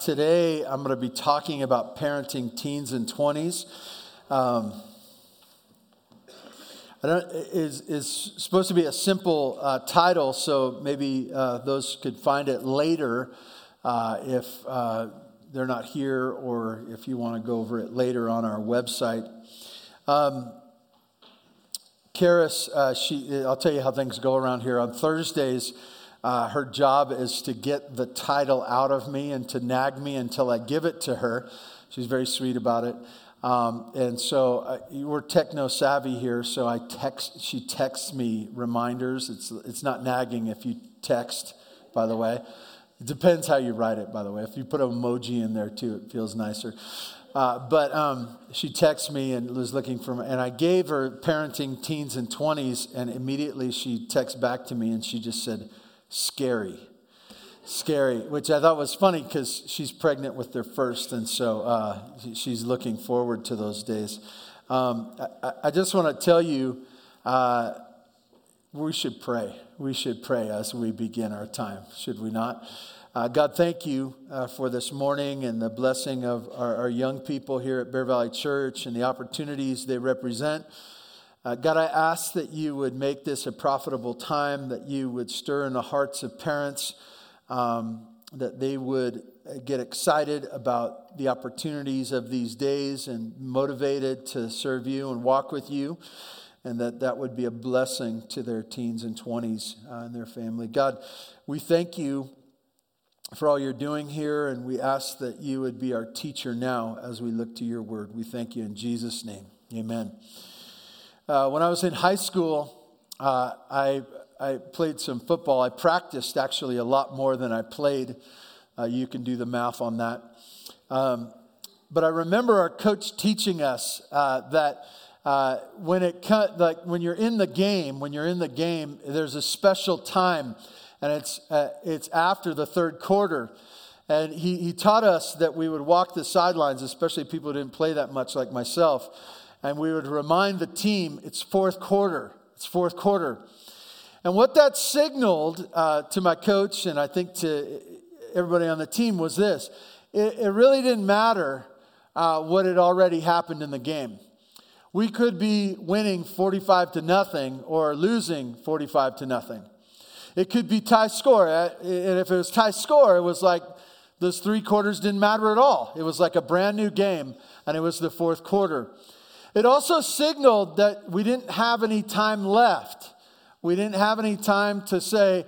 Today, I'm going to be talking about parenting teens and 20s. Is supposed to be a simple title, so maybe those could find it later if they're not here, or if you want to go over it later on our website. Karis, I'll tell you how things go around here. On Thursdays, her job is to get the title out of me and to nag me until I give it to her. She's very sweet about it. And so we're techno savvy here, so she texts me reminders. It's not nagging if you text, by the way. It depends how you write it, by the way. If you put an emoji in there too, it feels nicer. But she texts me and was looking for me, and I gave her parenting teens and 20s, and immediately she texts back to me and she just said, scary, which I thought was funny because she's pregnant with their first, and so she's looking forward to those days. I just want to tell you, we should pray. We should pray as we begin our time, should we not? God, thank you for this morning and the blessing of our young people here at Bear Valley Church and the opportunities they represent. God, I ask that you would make this a profitable time, that you would stir in the hearts of parents, that they would get excited about the opportunities of these days and motivated to serve you and walk with you, and that would be a blessing to their teens and 20s and their family. God, we thank you for all you're doing here, and we ask that you would be our teacher now as we look to your word. We thank you in Jesus' name. Amen. When I was in high school, I played some football. I practiced actually a lot more than I played. You can do the math on that. But I remember our coach teaching us that when you're in the game, there's a special time, and it's after the third quarter. And he taught us that we would walk the sidelines, especially people who didn't play that much like myself. And we would remind the team, it's fourth quarter. It's fourth quarter. And what that signaled to my coach, and I think to everybody on the team, was this. It really didn't matter what had already happened in the game. We could be winning 45-0 or losing 45-0. It could be tie score. And if it was tie score, it was like those 3 quarters didn't matter at all. It was like a brand new game, and it was the fourth quarter. It also signaled that we didn't have any time left. We didn't have any time to say,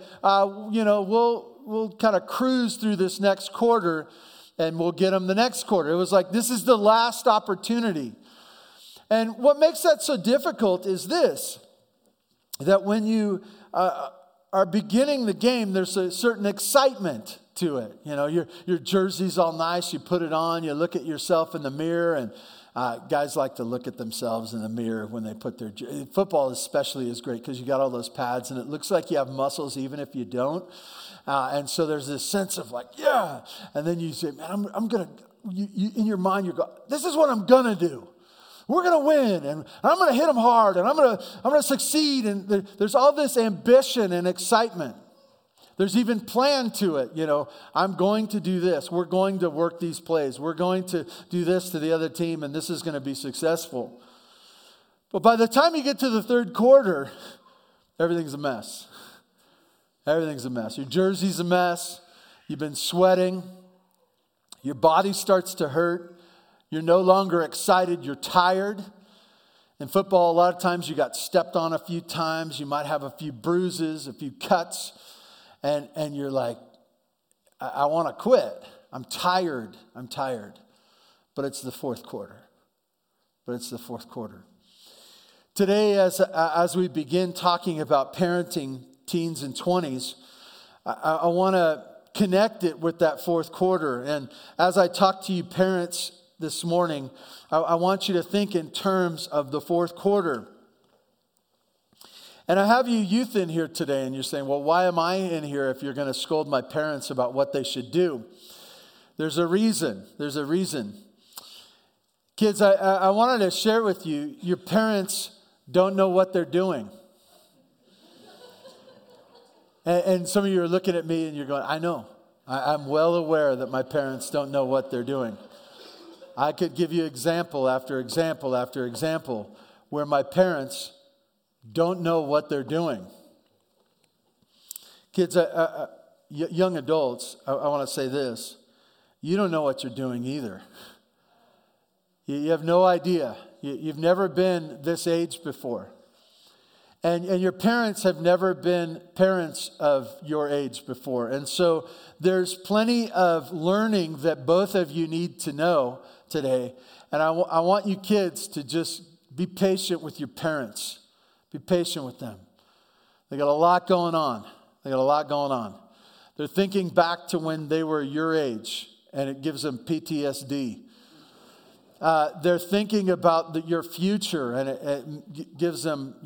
we'll kind of cruise through this next quarter and we'll get them the next quarter. It was like, this is the last opportunity. And what makes that so difficult is this, that when you are beginning the game, there's a certain excitement to it. You know, your jersey's all nice, you put it on, you look at yourself in the mirror, and guys like to look at themselves in the mirror when they put their... Football especially is great because you got all those pads and it looks like you have muscles even if you don't. And so there's this sense of like, yeah. And then you say, man, I'm going to... in your mind, you go, this is what I'm going to do. We're going to win, and I'm going to hit them hard, and I'm going to succeed. And there's all this ambition and excitement. There's even plan to it, I'm going to do this. We're going to work these plays. We're going to do this to the other team, and this is going to be successful. But by the time you get to the third quarter, everything's a mess. Everything's a mess. Your jersey's a mess. You've been sweating. Your body starts to hurt. You're no longer excited. You're tired. In football, a lot of times you got stepped on a few times. You might have a few bruises, a few cuts. And you're like, I want to quit. I'm tired. But it's the fourth quarter. Today, as we begin talking about parenting teens and 20s, I want to connect it with that fourth quarter. And as I talk to you parents this morning, I want you to think in terms of the fourth quarter. And I have you youth in here today, and you're saying, well, why am I in here if you're going to scold my parents about what they should do? There's a reason. Kids, I wanted to share with you, your parents don't know what they're doing. And some of you are looking at me and you're going, I know. I'm well aware that my parents don't know what they're doing. I could give you example after example after example where my parents don't know what they're doing. Kids, young adults, I want to say this. You don't know what you're doing either. You have no idea. You've never been this age before. And your parents have never been parents of your age before. And so there's plenty of learning that both of you need to know today. And I want you kids to just be patient with your parents. Be patient with them. They got a lot going on. They're thinking back to when they were your age, and it gives them PTSD. They're thinking about your future, and it gives them,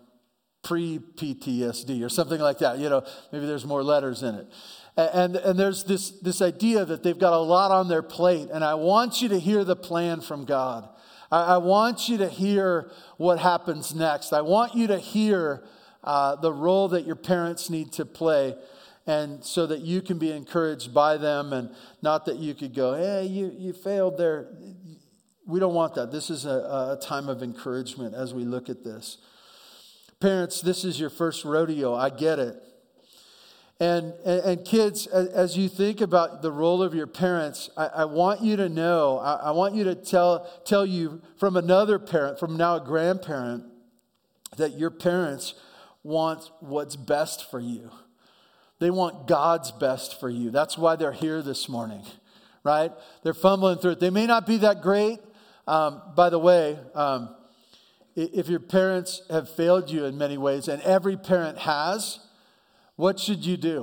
pre-PTSD or something like that. Maybe there's more letters in it. And there's this idea that they've got a lot on their plate, and I want you to hear the plan from God. I want you to hear what happens next. I want you to hear the role that your parents need to play, and so that you can be encouraged by them, and not that you could go, hey, you failed there. We don't want that. This is a time of encouragement as we look at this. Parents, this is your first rodeo. I get it. And kids, as you think about the role of your parents, I want you to know, I want you to tell you from another parent, from now a grandparent, that your parents want what's best for you. They want God's best for you. That's why they're here this morning, right? They're fumbling through it. They may not be that great. By the way, if your parents have failed you in many ways, and every parent has, what should you do?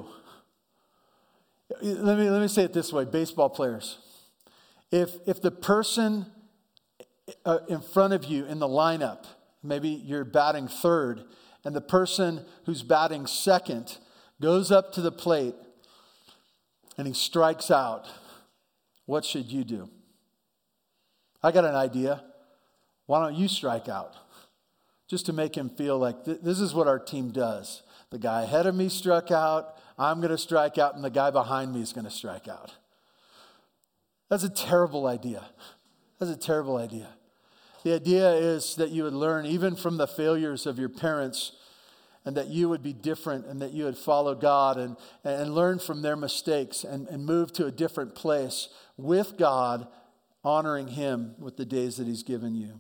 Let me say it this way, baseball players. If the person in front of you in the lineup, maybe you're batting third, and the person who's batting second goes up to the plate and he strikes out, what should you do? I got an idea. Why don't you strike out? Just to make him feel like this is what our team does. The guy ahead of me struck out, I'm going to strike out, and the guy behind me is going to strike out. That's a terrible idea. The idea is that you would learn even from the failures of your parents, and that you would be different, and that you would follow God and learn from their mistakes and move to a different place with God, honoring Him with the days that He's given you.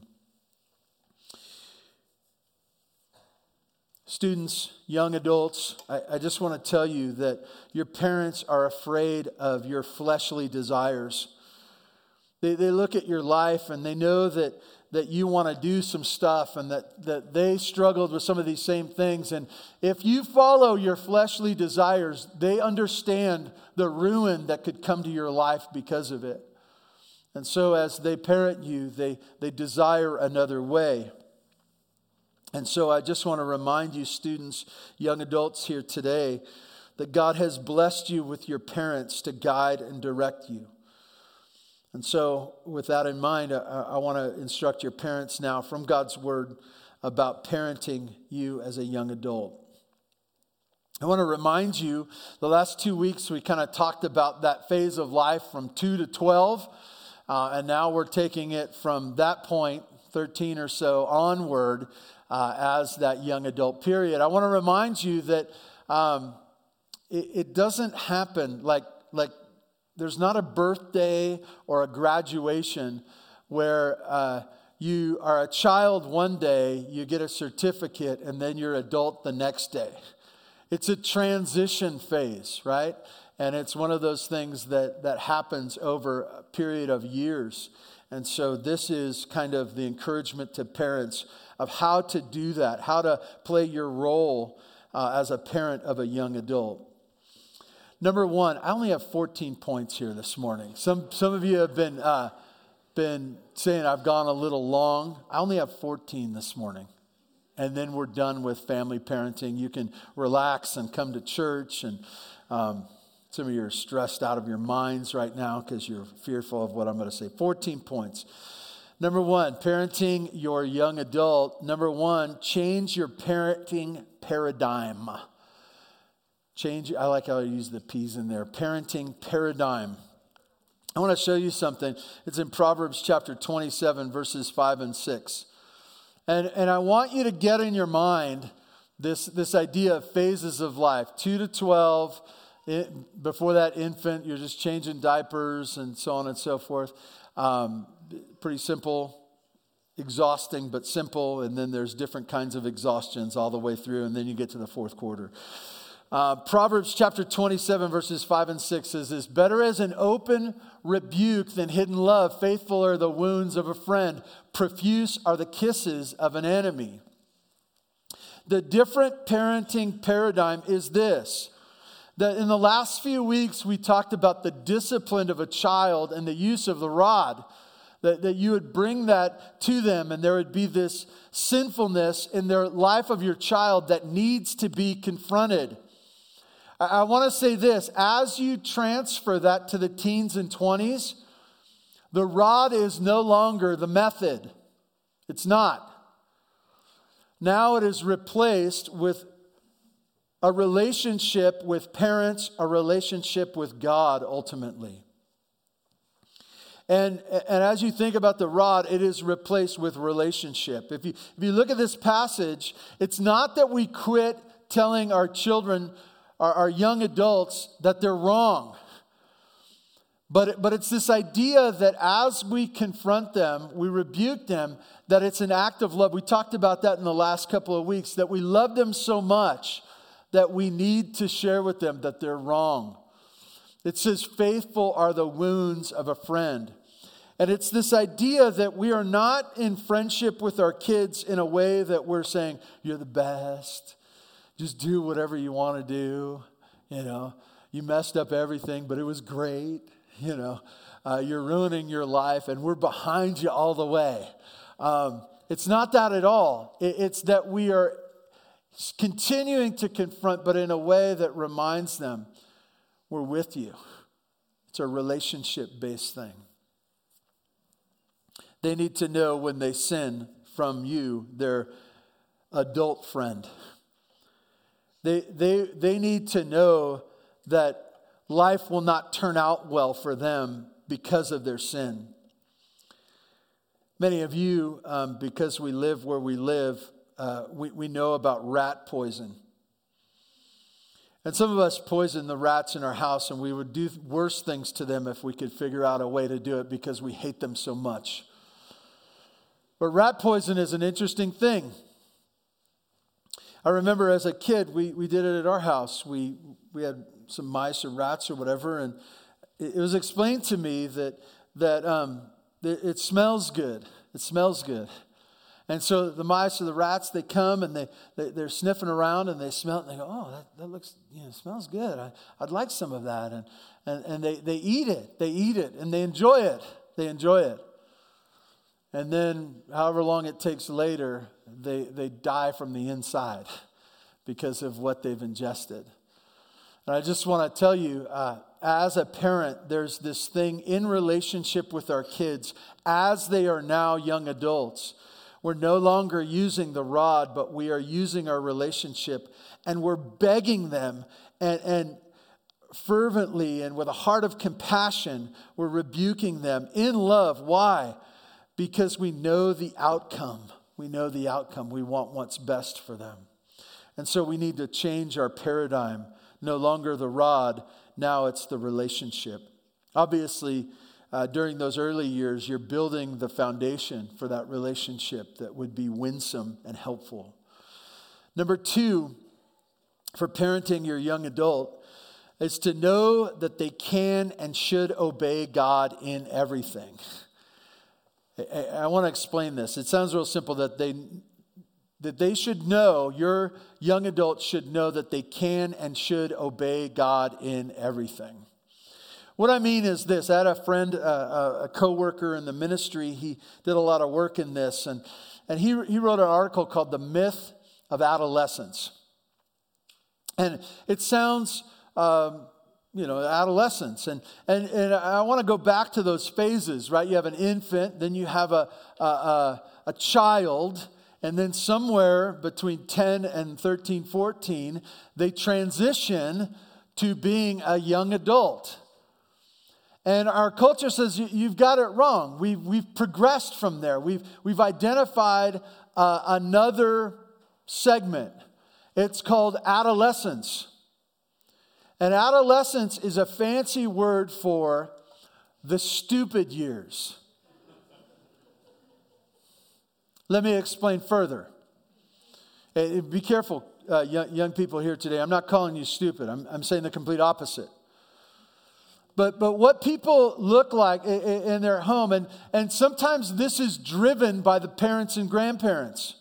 Students, young adults, I just want to tell you that your parents are afraid of your fleshly desires. They look at your life and they know that you want to do some stuff, and that they struggled with some of these same things. And if you follow your fleshly desires, they understand the ruin that could come to your life because of it. And so as they parent you, they desire another way. And so I just want to remind you, students, young adults here today, that God has blessed you with your parents to guide and direct you. And so with that in mind, I want to instruct your parents now from God's Word about parenting you as a young adult. I want to remind you, the last 2 weeks we kind of talked about that phase of life from 2 to 12. And now we're taking it from that point, 13 or so, onward as that young adult period. I want to remind you that it doesn't happen like there's not a birthday or a graduation where you are a child one day, you get a certificate, and then you're adult the next day. It's a transition phase, right? And it's one of those things that happens over a period of years. And so this is kind of the encouragement to parents of how to do that, how to play your role as a parent of a young adult. Number one, I only have 14 points here this morning. Some of you have been saying I've gone a little long. I only have 14 this morning. And then we're done with family parenting. You can relax and come to church. And some of you are stressed out of your minds right now because you're fearful of what I'm going to say. 14 points. Number one, parenting your young adult. Number one, change your parenting paradigm. I like how I use the P's in there. Parenting paradigm. I want to show you something. It's in Proverbs chapter 27, verses 5 and 6. And I want you to get in your mind this idea of phases of life. 2 to 12, before that infant, you're just changing diapers and so on and so forth. Pretty simple, exhausting, but simple. And then there's different kinds of exhaustions all the way through. And then you get to the fourth quarter. Proverbs chapter 27, verses 5 and 6 says this: better is an open rebuke than hidden love. Faithful are the wounds of a friend. Profuse are the kisses of an enemy. The different parenting paradigm is this: that in the last few weeks, we talked about the discipline of a child and the use of the rod. That you would bring that to them, and there would be this sinfulness in their life of your child that needs to be confronted. I want to say this: as you transfer that to the teens and 20s, the rod is no longer the method. It's not. Now it is replaced with a relationship with parents, a relationship with God ultimately. And as you think about the rod, it is replaced with relationship. If you look at this passage, it's not that we quit telling our children, our young adults, that they're wrong. But it's this idea that as we confront them, we rebuke them, that it's an act of love. We talked about that in the last couple of weeks, that we love them so much that we need to share with them that they're wrong. It says, faithful are the wounds of a friend. And it's this idea that we are not in friendship with our kids in a way that we're saying, you're the best. Just do whatever you want to do. You messed up everything, but it was great. You're ruining your life, and we're behind you all the way. It's not that at all. It's that we are continuing to confront, but in a way that reminds them, we're with you. It's a relationship-based thing. They need to know when they sin from you, their adult friend. They need to know that life will not turn out well for them because of their sin. Many of you, because we live where we live, we know about rat poison. And some of us poison the rats in our house, and we would do worse things to them if we could figure out a way to do it because we hate them so much. But rat poison is an interesting thing. I remember as a kid, we did it at our house. We had some mice or rats or whatever, and it was explained to me that it smells good. It smells good. And so the mice or the rats, they come and they're sniffing around and they smell it and they go, oh, that looks, smells good. I'd like some of that. And they eat it. They eat it and they enjoy it. They enjoy it. And then however long it takes later, they die from the inside because of what they've ingested. And I just want to tell you, as a parent, there's this thing in relationship with our kids as they are now young adults. We're no longer using the rod, but we are using our relationship, and we're begging them and fervently and with a heart of compassion, we're rebuking them in love. Why? Because we know the outcome. We know the outcome. We want what's best for them. And so we need to change our paradigm. No longer the rod, now it's the relationship. Obviously, during those early years, you're building the foundation for that relationship that would be winsome and helpful. Number 2, for parenting your young adult, is to know that they can and should obey God in everything. I want to explain this. It sounds real simple that they should know, your young adults should know that they can and should obey God in everything. What I mean is this. I had a friend, a co-worker in the ministry. He did a lot of work in this. And he wrote an article called The Myth of Adolescence. And it sounds, adolescence. And I want to go back to those phases, right? You have an infant, then you have a child, And then somewhere between 10 and 13, 14, they transition to being a young adult. And our culture says, you've got it wrong. We've progressed from there. We've identified another segment. It's called adolescence. And adolescence is a fancy word for the stupid years. Let me explain further. Be careful, young people here today. I'm not calling you stupid. I'm saying the complete opposite. But what people look like in their home, and sometimes this is driven by the parents and grandparents.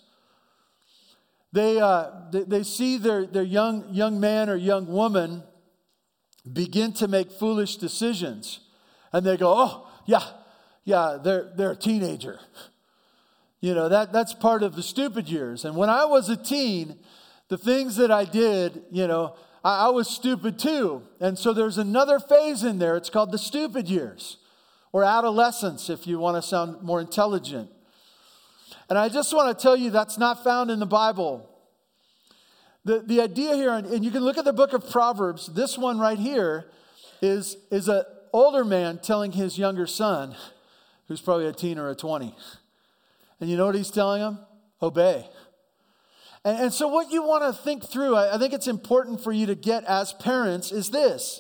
They see their young man or young woman begin to make foolish decisions. And they go, oh, yeah, they're a teenager. That's part of the stupid years. And when I was a teen, the things that I did, I was stupid too. And so there's another phase in there. It's called the stupid years, or adolescence, if you want to sound more intelligent. And I just want to tell you that's not found in the Bible. The idea here, and you can look at the book of Proverbs, this one right here is an older man telling his younger son, who's probably a teen or a 20. And you know what he's telling him? Obey. And so what you want to think through, I think it's important for you to get as parents, is this.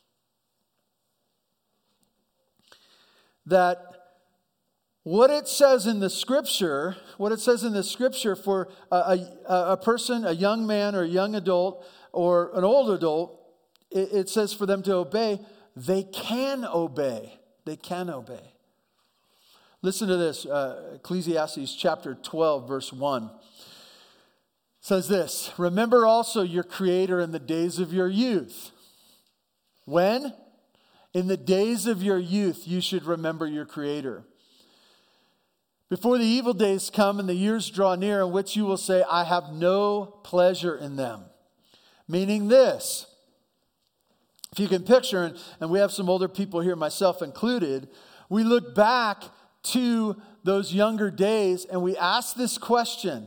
That what it says in the scripture for a person, a young man or a young adult or an old adult, it says for them to obey, they can obey. They can obey. Listen to this, Ecclesiastes chapter 12, verse 1. Says this, remember also your Creator in the days of your youth. When? In the days of your youth, you should remember your Creator. Before the evil days come and the years draw near in which you will say, I have no pleasure in them. Meaning this, if you can picture, and we have some older people here, myself included, we look back to those younger days and we ask this question.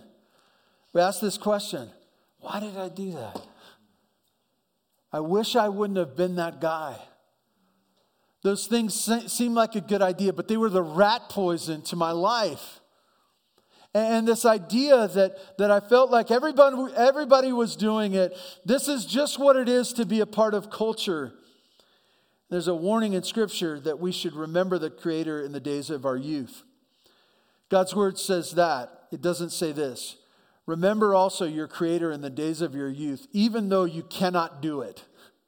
Why did I do that? I wish I wouldn't have been that guy. Those things seem like a good idea, but they were the rat poison to my life. And this idea that I felt like everybody was doing it. This is just what it is to be a part of culture. There's a warning in Scripture that we should remember the Creator in the days of our youth. God's Word says that. It doesn't say this. Remember also your Creator in the days of your youth, even though you cannot do it.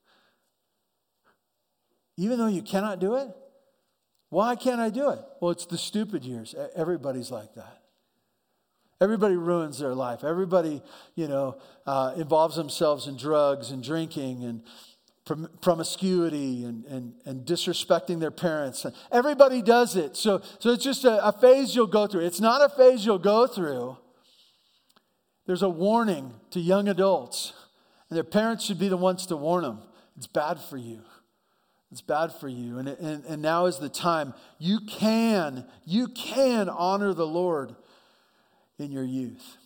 Even though you cannot do it? Why can't I do it? Well, it's the stupid years. Everybody's like that. Everybody ruins their life. Everybody, involves themselves in drugs and drinking and promiscuity and disrespecting their parents. Everybody does it. So it's just a phase you'll go through. It's not a phase you'll go through. There's a warning to young adults. And their parents should be the ones to warn them. It's bad for you. It's bad for you. And now is the time. You can honor the Lord in your youth.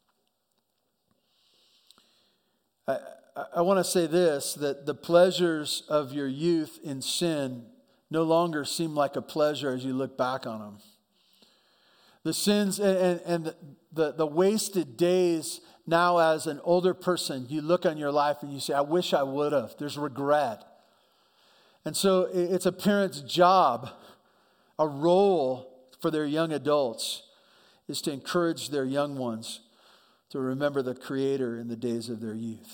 I want to say this, that the pleasures of your youth in sin no longer seem like a pleasure as you look back on them. The sins and the wasted days now as an older person, you look on your life and you say, I wish I would have. There's regret. And so it's a parent's job, a role for their young adults, is to encourage their young ones to remember the Creator in the days of their youth.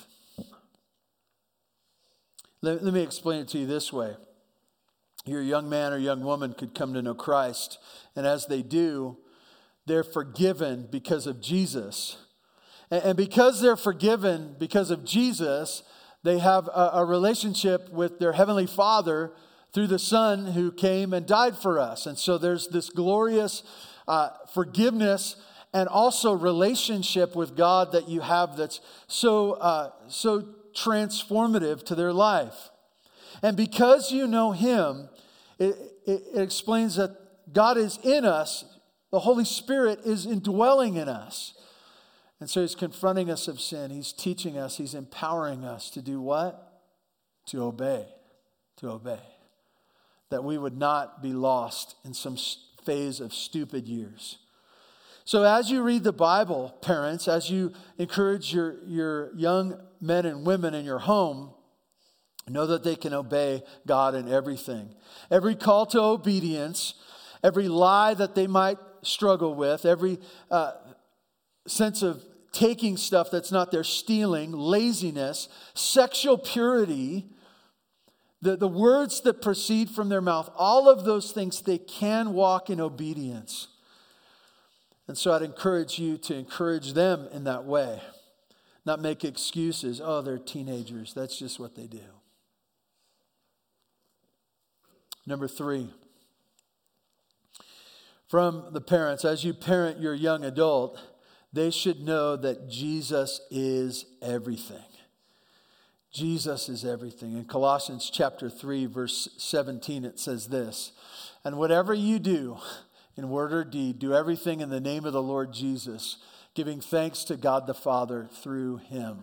Let me explain it to you this way. Your young man or young woman could come to know Christ, and as they do, they're forgiven because of Jesus. And because they're forgiven because of Jesus, they have a relationship with their Heavenly Father through the Son who came and died for us. And so there's this glorious forgiveness and also relationship with God that you have that's so transformative to their life. And because you know Him, it explains that God is in us. the Holy Spirit is indwelling in us. And so he's confronting us of sin. He's teaching us. He's empowering us to do what? To obey. To obey. That we would not be lost in some phase of stupid years. So as you read the Bible, parents, as you encourage your young men and women in your home, know that they can obey God in everything. Every call to obedience, every lie that they might struggle with, every sense of taking stuff that's not theirs, stealing, laziness, sexual purity, the words that proceed from their mouth, all of those things, they can walk in obedience. And so I'd encourage you to encourage them in that way. Not make excuses. Oh, they're teenagers. That's just what they do. Number 3. From the parents, as you parent your young adult, they should know that Jesus is everything. Jesus is everything. In Colossians chapter 3, verse 17, it says this, "And whatever you do, in word or deed, do everything in the name of the Lord Jesus, giving thanks to God the Father through him."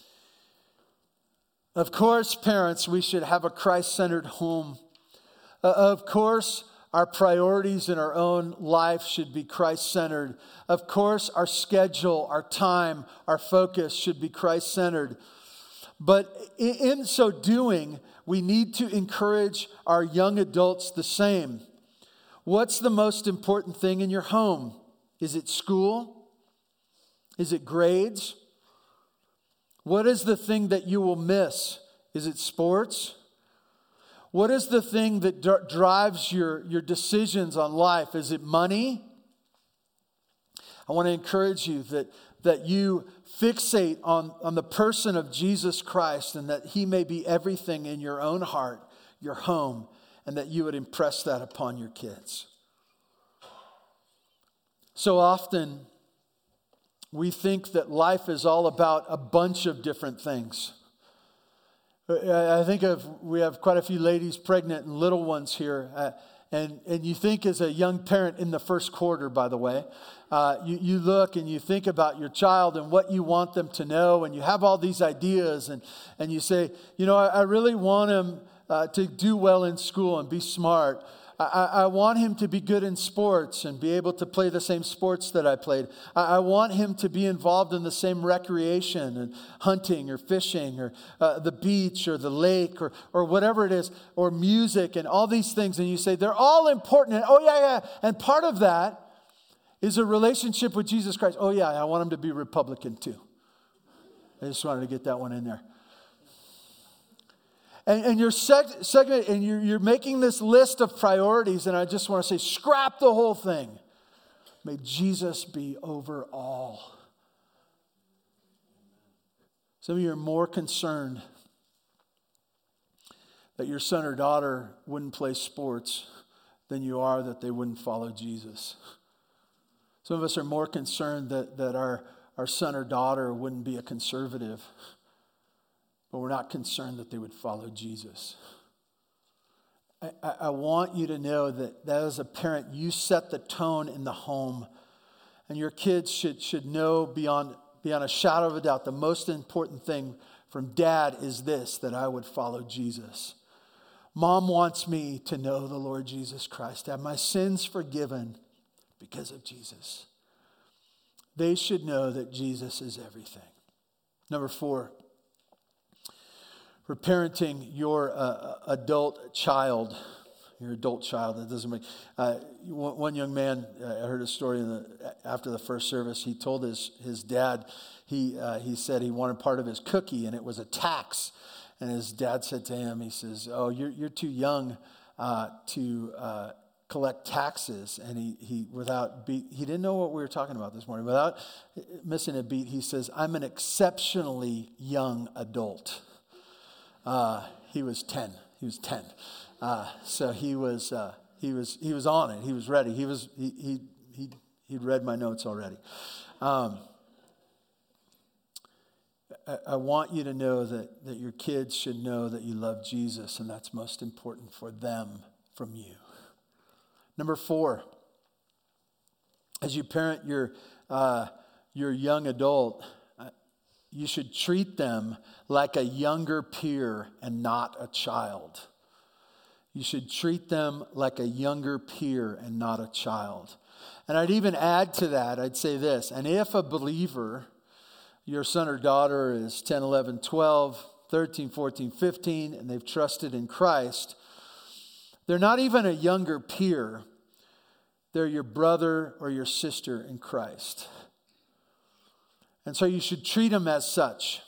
Of course, parents, we should have a Christ-centered home. Of course, our priorities in our own life should be Christ-centered. Of course, our schedule, our time, our focus should be Christ-centered. But in so doing, we need to encourage our young adults the same. What's the most important thing in your home? Is it school? Is it grades? What is the thing that you will miss? Is it sports? What is the thing that drives your decisions on life? Is it money? I want to encourage you that you fixate on the person of Jesus Christ and that he may be everything in your own heart, your home, and that you would impress that upon your kids. So often, we think that life is all about a bunch of different things. I think we have quite a few ladies pregnant and little ones here. And you think as a young parent in the first quarter, by the way, you look and you think about your child and what you want them to know. And you have all these ideas and you say, I really want him to do well in school and be smart. I want him to be good in sports and be able to play the same sports that I played. I want him to be involved in the same recreation and hunting or fishing or the beach or the lake or whatever it is, or music and all these things. And you say, they're all important. And, oh, yeah. And part of that is a relationship with Jesus Christ. Oh, yeah, I want him to be Republican too. I just wanted to get that one in there. And you're segment, and you're making this list of priorities, and I just want to say, scrap the whole thing. May Jesus be over all. Some of you are more concerned that your son or daughter wouldn't play sports than you are that they wouldn't follow Jesus. Some of us are more concerned that our son or daughter wouldn't be a conservative, but we're not concerned that they would follow Jesus. I want you to know that as a parent, you set the tone in the home. And your kids should know beyond a shadow of a doubt, the most important thing from dad is this, that I would follow Jesus. Mom wants me to know the Lord Jesus Christ, to have my sins forgiven because of Jesus. They should know that Jesus is everything. Number 4. For parenting your adult child, that doesn't make. One young man, I heard a story after the first service. He told his dad, he said he wanted part of his cookie, and it was a tax. And his dad said to him, he says, "Oh, you're too young to collect taxes." And he didn't know what we were talking about this morning. Without missing a beat, he says, "I'm an exceptionally young adult." He was 10. So he was on it. He was ready. He'd read my notes already. I want you to know that your kids should know that you love Jesus, and that's most important for them from you. Number 4. as you parent your young adult, you should treat them like a younger peer and not a child. You should treat them like a younger peer and not a child. And I'd even add to that, I'd say this, and if a believer, your son or daughter is 10, 11, 12, 13, 14, 15, and they've trusted in Christ, they're not even a younger peer. They're your brother or your sister in Christ. And so you should treat them as such.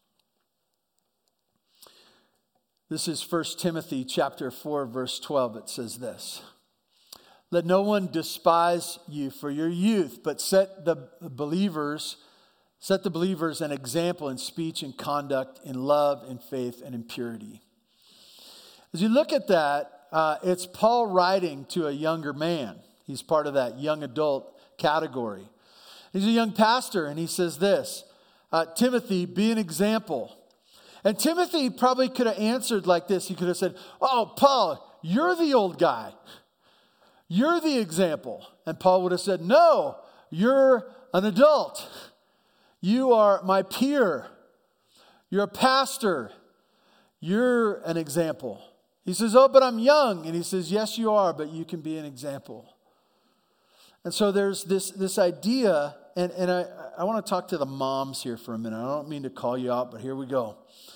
This is 1 Timothy chapter 4, verse 12. It says this. Let no one despise you for your youth, but set the believers an example in speech and conduct, in love, in faith, and in purity. As you look at that, it's Paul writing to a younger man. He's part of that young adult category. He's a young pastor, and he says this, Timothy, be an example. And Timothy probably could have answered like this. He could have said, oh, Paul, you're the old guy. You're the example. And Paul would have said, no, you're an adult. You are my peer. You're a pastor. You're an example. He says, oh, but I'm young. And he says, yes, you are, but you can be an example. And so there's this idea, and I want to talk to the moms here for a minute. I don't mean to call you out, but here we go.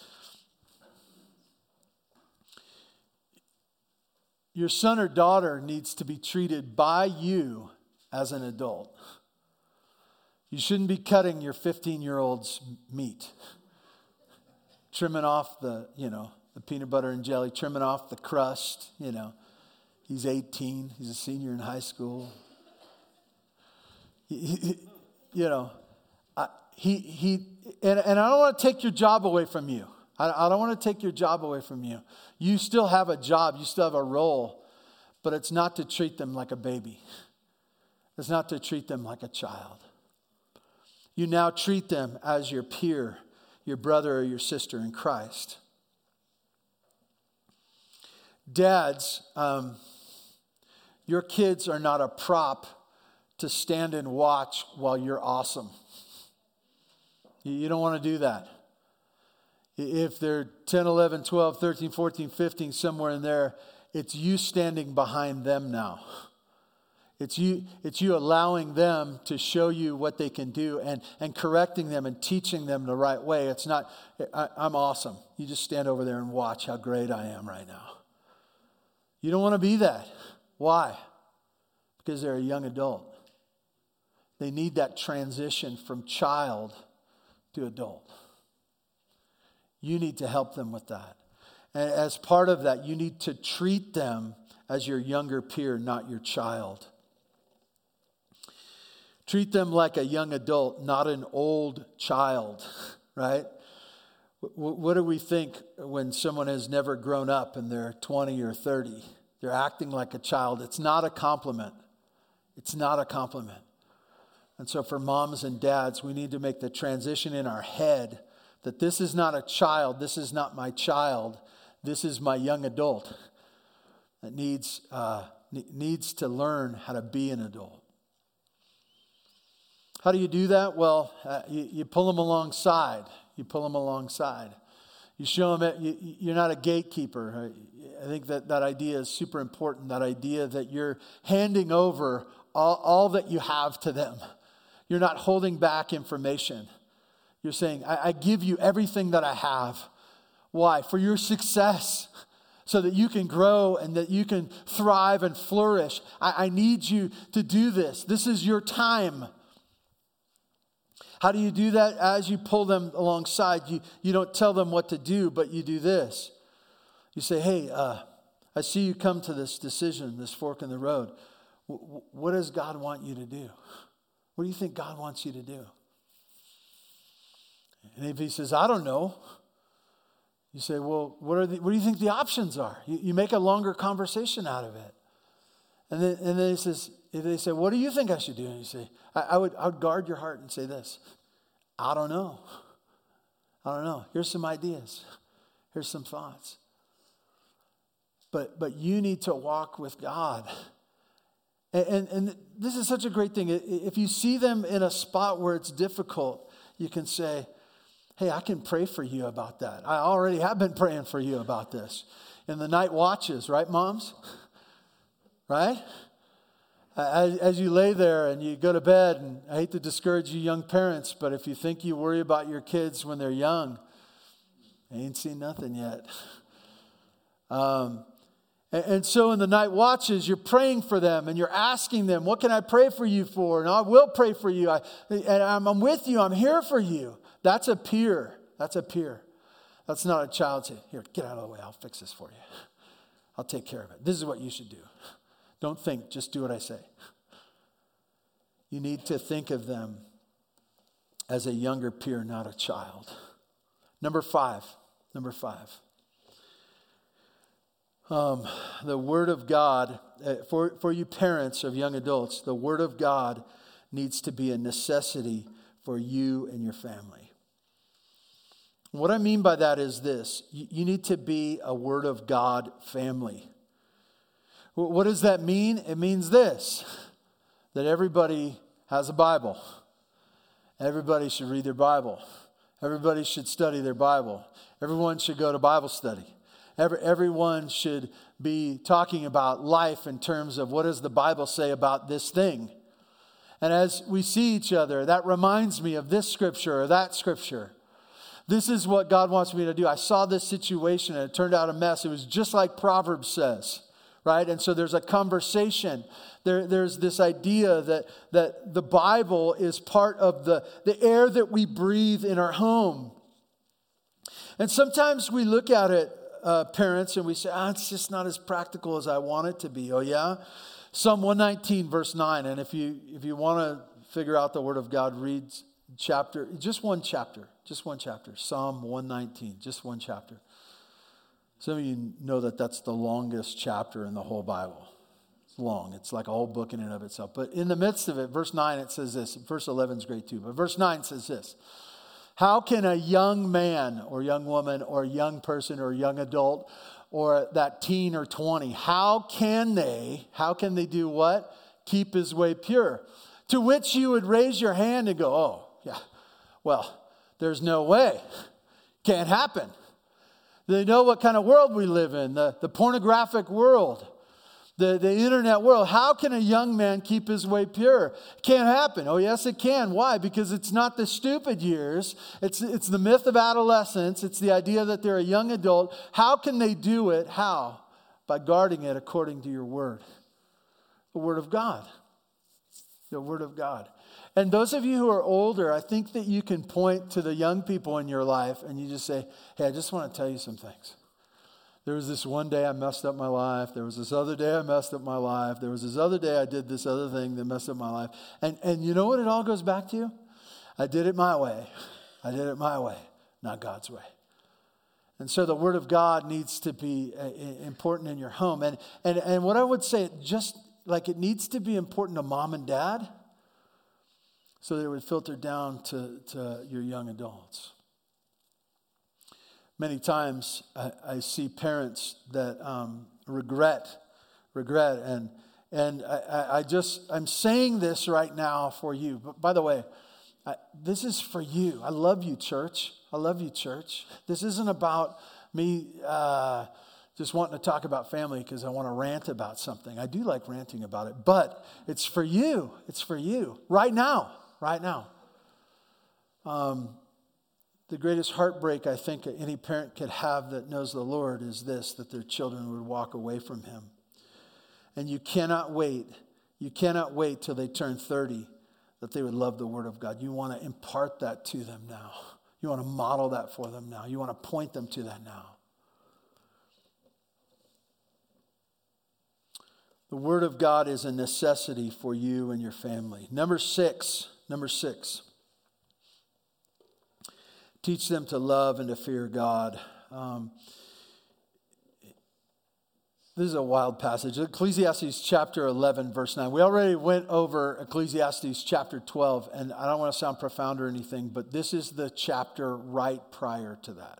Your son or daughter needs to be treated by you as an adult. You shouldn't be cutting your 15-year-old's meat, trimming off the peanut butter and jelly, trimming off the crust, He's 18. He's a senior in high school. And I don't want to take your job away from you. I don't want to take your job away from you. You still have a job. You still have a role. But it's not to treat them like a baby. It's not to treat them like a child. You now treat them as your peer, your brother or your sister in Christ. Dads, your kids are not a prop to stand and watch while you're awesome. You don't want to do that. If they're 10, 11, 12, 13, 14, 15, somewhere in there, it's you standing behind them now. It's you allowing them to show you what they can do and correcting them and teaching them the right way. It's not, I'm awesome. You just stand over there and watch how great I am right now. You don't want to be that. Why? Because they're a young adult. They need that transition from child to adult. You need to help them with that. And as part of that, you need to treat them as your younger peer, not your child. Treat them like a young adult, not an old child, right? What do we think when someone has never grown up and they're 20 or 30? They're acting like a child. It's not a compliment. It's not a compliment. And so for moms and dads, we need to make the transition in our head that this is not a child. This is not my child. This is my young adult that needs to learn how to be an adult. How do you do that? Well, you pull them alongside. You pull them alongside. You show them you're not a gatekeeper. I think that idea is super important, that idea that you're handing over all that you have to them. You're not holding back information. You're saying, I give you everything that I have. Why? For your success, so that you can grow and that you can thrive and flourish. I need you to do this. This is your time. How do you do that? As you pull them alongside, you don't tell them what to do, but you do this. You say, hey, I see you come to this decision, this fork in the road. What does God want you to do? What do you think God wants you to do? And if he says, I don't know, you say, well, what do you think the options are? You make a longer conversation out of it. And then he says, if they say, what do you think I should do? And you say, I would guard your heart and say this. I don't know. I don't know. Here's some ideas. Here's some thoughts. But you need to walk with God And this is such a great thing. If you see them in a spot where it's difficult, you can say, hey, I can pray for you about that. I already have been praying for you about this. In the night watches, right, moms? Right? As you lay there and you go to bed, and I hate to discourage you young parents, but if you think you worry about your kids when they're young, I ain't seen nothing yet. And so in the night watches, you're praying for them and you're asking them, what can I pray for you for? And I will pray for you. I'm with you. I'm here for you. That's a peer. That's a peer. That's not a child saying, here, get out of the way. I'll fix this for you. I'll take care of it. This is what you should do. Don't think, just do what I say. You need to think of them as a younger peer, not a child. Number five. The Word of God, for you parents of young adults, the Word of God needs to be a necessity for you and your family. What I mean by that is this. You need to be a Word of God family. What does that mean? It means this, that everybody has a Bible. Everybody should read their Bible. Everybody should study their Bible. Everyone should go to Bible study. Everyone should be talking about life in terms of what does the Bible say about this thing. And as we see each other, that reminds me of this scripture or that scripture. This is what God wants me to do. I saw this situation and it turned out a mess. It was just like Proverbs says, right? And so there's a conversation. There's this idea that the Bible is part of the air that we breathe in our home. And sometimes we look at it, parents, and we say, it's just not as practical as I want it to be. Oh, yeah? Psalm 119, verse 9. And if you want to figure out the Word of God, read just one chapter. Psalm 119, just one chapter. Some of you know that's the longest chapter in the whole Bible. It's long. It's like a whole book in and of itself. But in the midst of it, verse 9, it says this. Verse 11 is great too. But verse 9 says this. How can a young man or young woman or young person or young adult or that teen or 20, how can they do what? Keep his way pure. To which you would raise your hand and go, oh, yeah, well, there's no way. Can't happen. They know what kind of world we live in, the pornographic world. The internet world. How can a young man keep his way pure? Can't happen. Oh, yes, it can. Why? Because it's not the stupid years. It's the myth of adolescence. It's the idea that they're a young adult. How can they do it? How? By guarding it according to your word. The Word of God. The Word of God. And those of you who are older, I think that you can point to the young people in your life and you just say, hey, I just want to tell you some things. There was this one day I messed up my life. There was this other day I messed up my life. There was this other day I did this other thing that messed up my life. And you know what it all goes back to? I did it my way. Not God's way. And so the Word of God needs to be important in your home. And what I would say, just like it needs to be important to mom and dad, so that it would filter down to your young adults. Many times I see parents that regret, and I'm saying this right now for you. But by the way, this is for you. I love you, church. This isn't about me just wanting to talk about family because I want to rant about something. I do like ranting about it, but it's for you. It's for you right now. The greatest heartbreak I think any parent could have that knows the Lord is this, that their children would walk away from Him. And you cannot wait till they turn 30 that they would love the Word of God. You want to impart that to them now. You want to model that for them now. You want to point them to that now. The Word of God is a necessity for you and your family. Number six. Teach them to love and to fear God. This is a wild passage. Ecclesiastes chapter 11, verse 9. We already went over Ecclesiastes chapter 12, and I don't want to sound profound or anything, but this is the chapter right prior to that.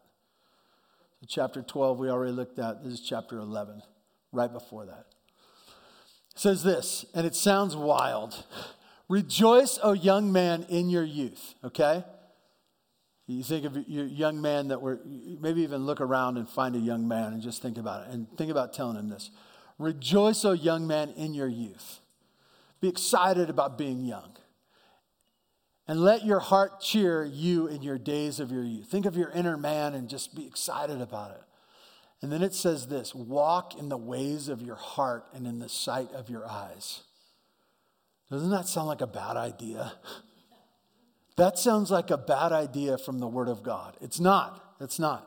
So chapter 12 we already looked at. This is chapter 11, right before that. It says this, and it sounds wild. Rejoice, O young man, in your youth, okay? You think of your young man maybe even look around and find a young man and just think about it. And think about telling him this. Rejoice, O young man, in your youth. Be excited about being young. And let your heart cheer you in your days of your youth. Think of your inner man and just be excited about it. And then it says this, walk in the ways of your heart and in the sight of your eyes. Doesn't that sound like a bad idea? That sounds like a bad idea from the Word of God. It's not. It's not.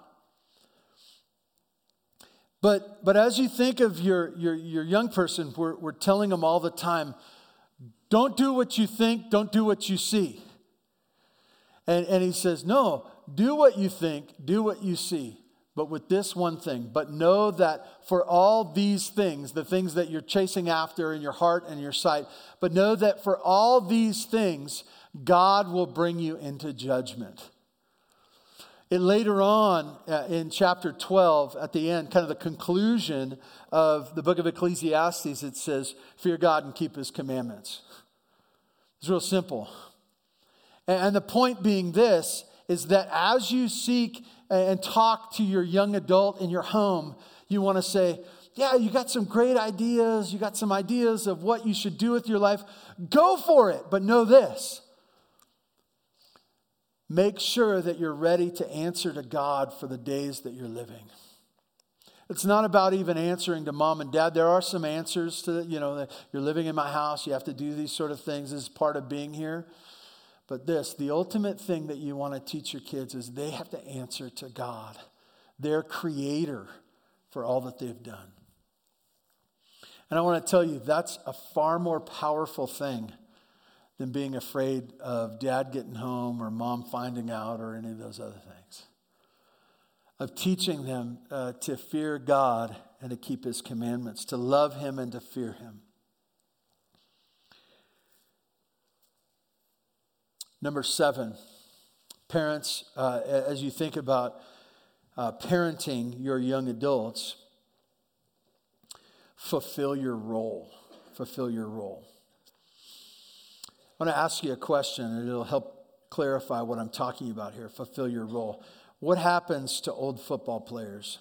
But as you think of your young person, we're telling them all the time, don't do what you think, don't do what you see. And he says, no, do what you think, do what you see. But with this one thing, but know that for all these things, the things that you're chasing after in your heart and your sight, but know that for all these things, God will bring you into judgment. It later on in chapter 12, at the end, kind of the conclusion of the book of Ecclesiastes, it says, fear God and keep his commandments. It's real simple. And the point being this, is that as you seek and talk to your young adult in your home, you want to say, yeah, you got some great ideas. You got some ideas of what you should do with your life. Go for it. But know this. Make sure that you're ready to answer to God for the days that you're living. It's not about even answering to mom and dad. There are some answers to, that you're living in my house. You have to do these sort of things as part of being here. But the ultimate thing that you want to teach your kids is they have to answer to God, their creator, for all that they've done. And I want to tell you, that's a far more powerful thing than being afraid of dad getting home or mom finding out or any of those other things. Of teaching them to fear God and to keep his commandments, to love him and to fear him. Number 7, parents, as you think about parenting your young adults, fulfill your role. Fulfill your role. I want to ask you a question, and it'll help clarify what I'm talking about here. Fulfill your role. What happens to old football players?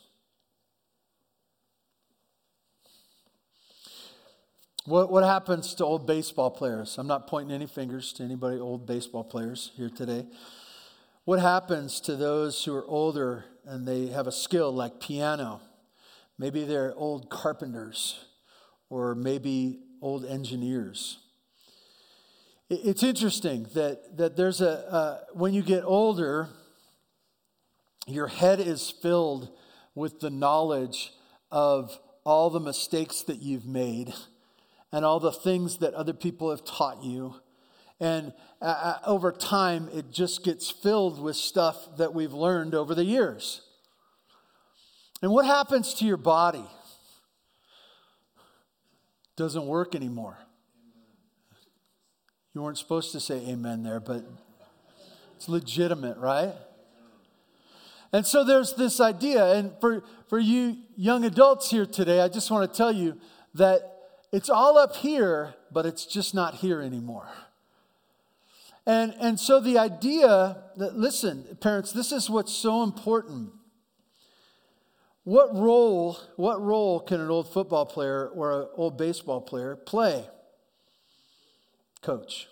What happens to old baseball players? I'm not pointing any fingers to anybody old baseball players here today. What happens to those who are older and they have a skill like piano? Maybe they're old carpenters or maybe old engineers. It's interesting that there's when you get older, your head is filled with the knowledge of all the mistakes that you've made and all the things that other people have taught you. And over time, it just gets filled with stuff that we've learned over the years. And what happens to your body? Doesn't work anymore. You weren't supposed to say amen there, but it's legitimate, right? And so there's this idea, and for you young adults here today, I just want to tell you that it's all up here, but it's just not here anymore. And so the idea that, listen, parents, this is what's so important. What role can an old football player or an old baseball player play? Coach.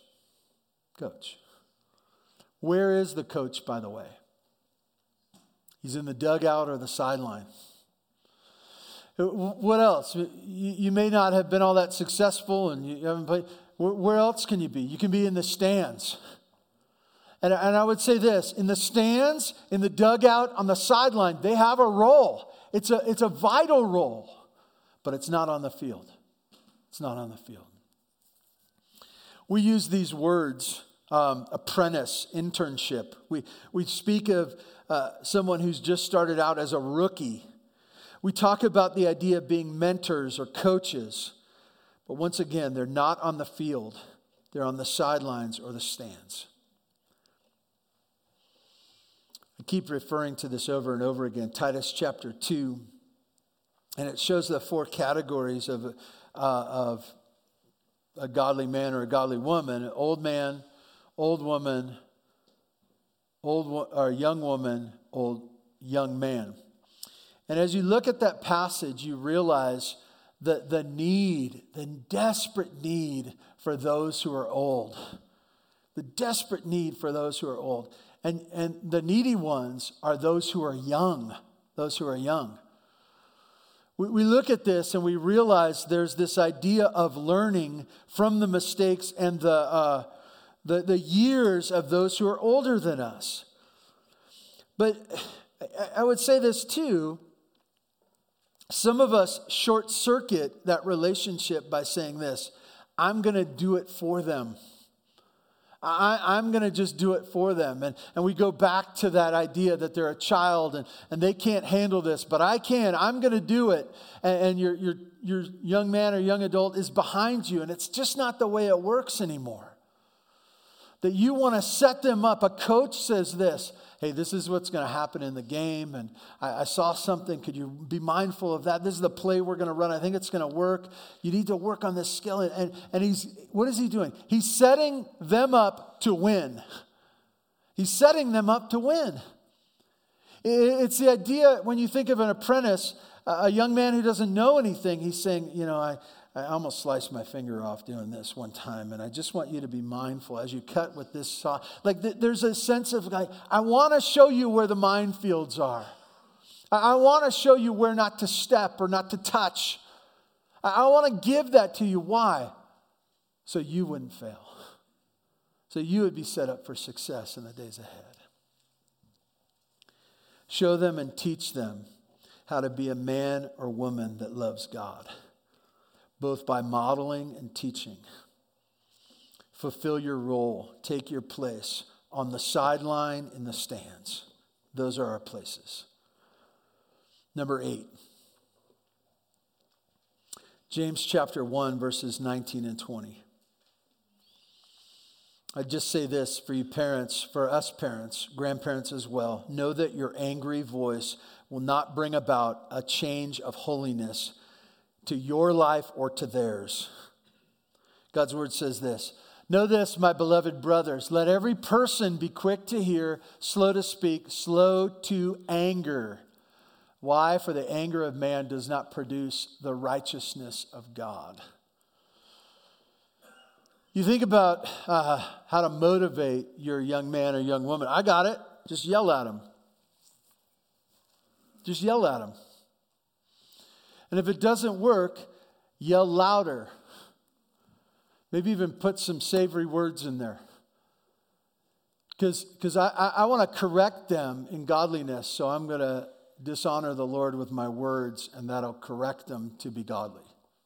Where is the coach, by the way? He's in the dugout or the sideline. What else? You may not have been all that successful and you haven't played. Where else can you be? You can be in the stands. And I would say this, in the stands, in the dugout, on the sideline, they have a role. It's a vital role, but it's not on the field. It's not on the field. We use these words, apprentice, internship. We speak of someone who's just started out as a rookie. We talk about the idea of being mentors or coaches. But once again, they're not on the field. They're on the sidelines or the stands. I keep referring to this over and over again. Titus chapter 2. And it shows the 4 categories of a godly man or a godly woman, old man, old woman, or young woman, old young man. And as you look at that passage, you realize that the desperate need for those who are old. The desperate need for those who are old. And the needy ones are those who are young. Those who are young. We look at this and we realize there's this idea of learning from the mistakes and the years of those who are older than us. But I would say this too. Some of us short circuit that relationship by saying this: I'm going to do it for them. I'm going to just do it for them. And we go back to that idea that they're a child and they can't handle this, but I can. I'm going to do it. And your young man or young adult is behind you. And it's just not the way it works anymore. That you want to set them up. A coach says this: hey, this is what's going to happen in the game. And I saw something. Could you be mindful of that? This is the play we're going to run. I think it's going to work. You need to work on this skill. And what is he doing? He's setting them up to win. He's setting them up to win. It's the idea when you think of an apprentice, a young man who doesn't know anything. He's saying, I almost sliced my finger off doing this one time, and I just want you to be mindful as you cut with this saw. There's a sense of I want to show you where the minefields are. I want to show you where not to step or not to touch. I want to give that to you. Why? So you wouldn't fail. So you would be set up for success in the days ahead. Show them and teach them how to be a man or woman that loves God, both by modeling and teaching. Fulfill your role. Take your place on the sideline, in the stands. Those are our places. Number 8. James chapter 1, verses 19 and 20. I just say this for you parents, for us parents, grandparents as well. Know that your angry voice will not bring about a change of holiness to your life or to theirs. God's word says this: know this, my beloved brothers, let every person be quick to hear, slow to speak, slow to anger. Why? For the anger of man does not produce the righteousness of God. You think about how to motivate your young man or young woman. I got it. Just yell at them. Just yell at them. And if it doesn't work, yell louder. Maybe even put some savory words in there. Because I want to correct them in godliness, so I'm going to dishonor the Lord with my words, and that'll correct them to be godly.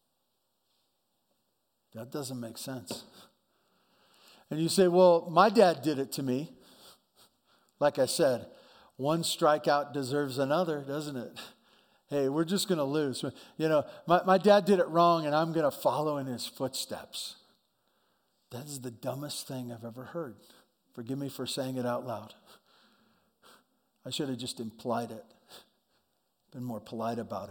That doesn't make sense. And you say, well, my dad did it to me. Like I said, one strikeout deserves another, doesn't it? Hey, we're just going to lose. My dad did it wrong, and I'm going to follow in his footsteps. That is the dumbest thing I've ever heard. Forgive me for saying it out loud. I should have just implied it, been more polite about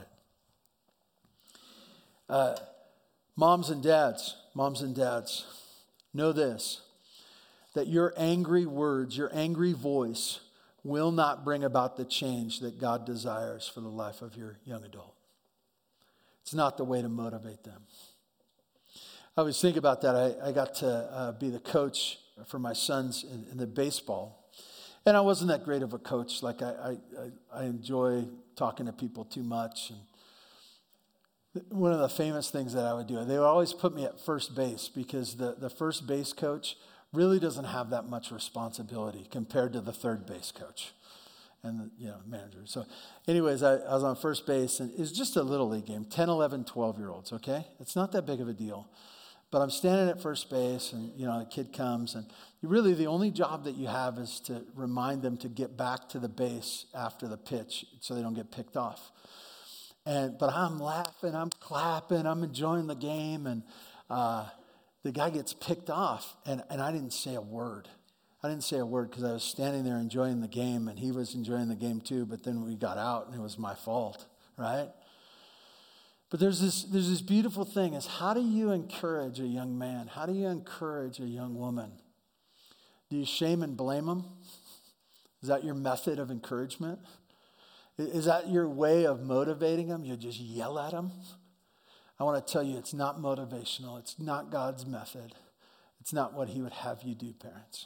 it. Moms and dads, know this, that your angry words, your angry voice will not bring about the change that God desires for the life of your young adult. It's not the way to motivate them. I was thinking about that. I got to be the coach for my sons in the baseball. And I wasn't that great of a coach. Like I enjoy talking to people too much. And one of the famous things that I would do, they would always put me at first base because the first base coach really doesn't have that much responsibility compared to the third base coach and the manager. So anyways, I was on first base, and it was just a little league game, 10, 11, 12-year-olds, okay? It's not that big of a deal. But I'm standing at first base, and a kid comes, and really the only job that you have is to remind them to get back to the base after the pitch so they don't get picked off. But I'm laughing, I'm clapping, I'm enjoying the game, and the guy gets picked off, and I didn't say a word. I didn't say a word because I was standing there enjoying the game, and he was enjoying the game too, but then we got out, and it was my fault, right? But there's this beautiful thing is, how do you encourage a young man? How do you encourage a young woman? Do you shame and blame them? Is that your method of encouragement? Is that your way of motivating them? You just yell at them? I want to tell you, it's not motivational. It's not God's method. It's not what he would have you do, parents.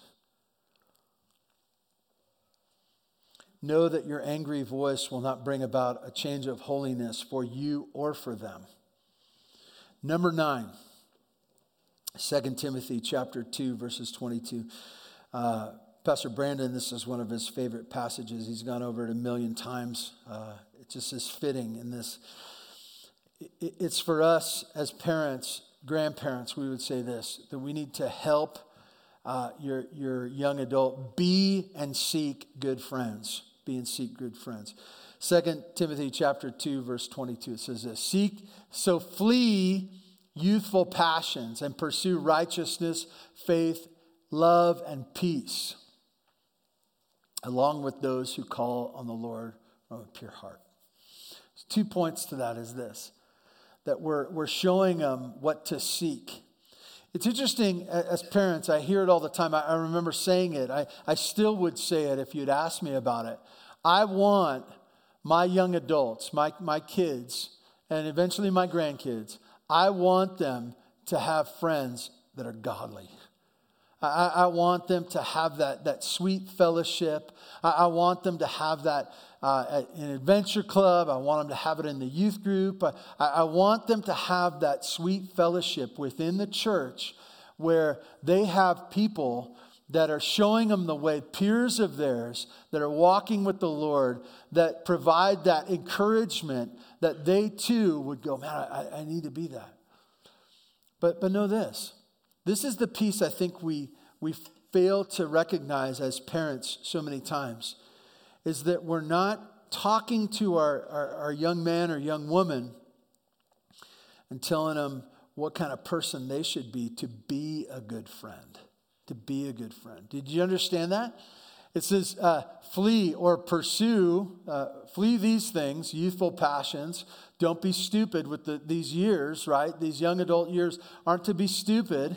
Know that your angry voice will not bring about a change of holiness for you or for them. Number 9, 2 Timothy chapter 2, verses 22. Pastor Brandon, this is one of his favorite passages. He's gone over it 1,000,000 times. It just is fitting in this. It's for us as parents, grandparents, we would say this, that we need to help your young adult be and seek good friends. Be and seek good friends. 2 Timothy chapter 2, verse 22, it says this: flee youthful passions and pursue righteousness, faith, love, and peace, along with those who call on the Lord from a pure heart. 2 points to that is this, that we're showing them what to seek. It's interesting, as parents, I hear it all the time. I remember saying it. I still would say it if you'd asked me about it. I want my young adults, my kids, and eventually my grandkids, I want them to have friends that are godly. I want them to have that sweet fellowship. I want them to have that in adventure club. I want them to have it in the youth group. I want them to have that sweet fellowship within the church where they have people that are showing them the way, peers of theirs that are walking with the Lord, that provide that encouragement that they too would go, man, I need to be that. But know this. This is the piece I think we fail to recognize as parents so many times, is that we're not talking to our young man or young woman and telling them what kind of person they should be to be a good friend. To be a good friend. Did you understand that? It says flee or pursue, flee these things, youthful passions. Don't be stupid with these years, right? These young adult years aren't to be stupid.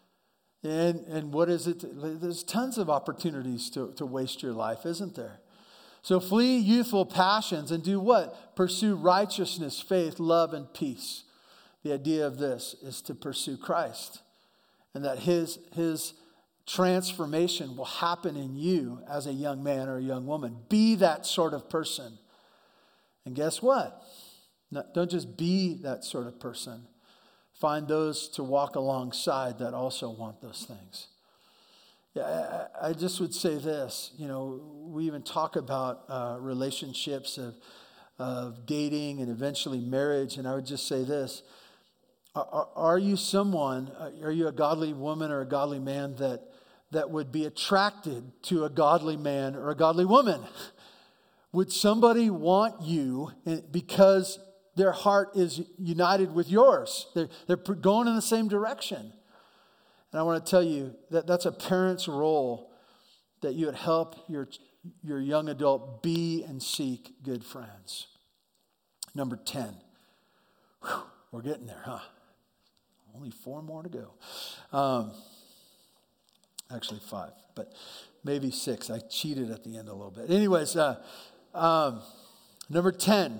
And what is it? There's tons of opportunities to waste your life, isn't there? So flee youthful passions and do what? Pursue righteousness, faith, love, and peace. The idea of this is to pursue Christ, and that his transformation will happen in you as a young man or a young woman. Be that sort of person. And guess what? Don't just be that sort of person. Find those to walk alongside that also want those things. Yeah, I just would say this. We even talk about relationships of dating and eventually marriage. And I would just say this. Are you a godly woman or a godly man that would be attracted to a godly man or a godly woman? Would somebody want you because their heart is united with yours? They're going in the same direction. And I want to tell you that that's a parent's role, that you would help your young adult be and seek good friends. Number 10. Whew, we're getting there, huh? Only 4 more to go. Actually 5, but maybe 6. I cheated at the end a little bit. Anyways, number 10.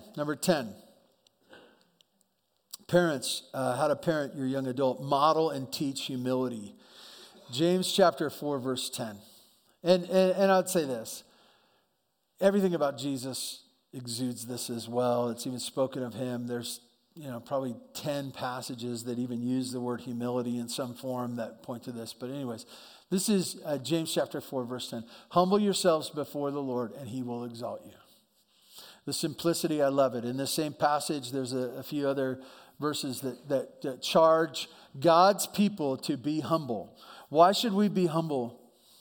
Parents, how to parent your young adult. Model and teach humility. James chapter 4, verse 10. And I'd say this. Everything about Jesus exudes this as well. It's even spoken of him. There's probably 10 passages that even use the word humility in some form that point to this. But anyways, this is James chapter 4, verse 10. Humble yourselves before the Lord, and he will exalt you. The simplicity, I love it. In this same passage, there's a few other verses that charge God's people to be humble. Why should we be humble?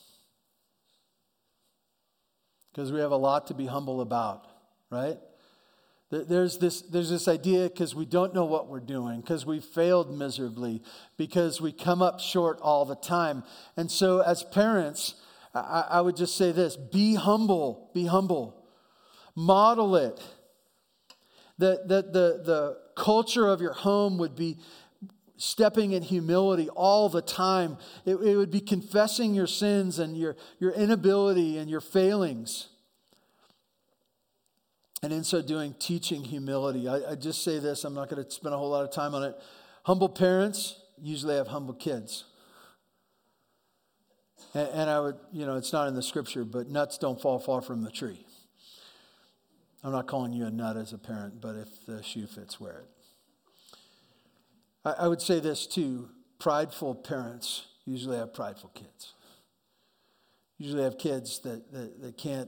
Because we have a lot to be humble about, right? There's this idea because we don't know what we're doing, because we failed miserably, because we come up short all the time. And so as parents, I would just say this: be humble, be humble. Model it. That the culture of your home would be stepping in humility all the time. It would be confessing your sins and your inability and your failings. And in so doing, teaching humility. I just say this, I'm not going to spend a whole lot of time on it. Humble parents usually have humble kids. And I would, it's not in the scripture, but nuts don't fall far from the tree. I'm not calling you a nut as a parent, but if the shoe fits, wear it. I would say this too. Prideful parents usually have prideful kids. Usually have kids that can't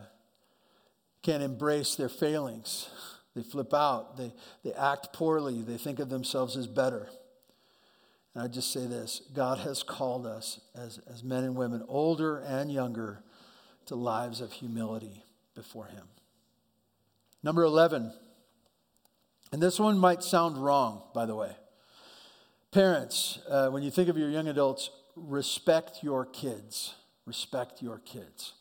embrace their failings. They flip out. They act poorly. They think of themselves as better. And I just say this. God has called us as men and women, older and younger, to lives of humility before Him. Number 11. And this one might sound wrong, by the way. Parents, when you think of your young adults, respect your kids. Respect your kids.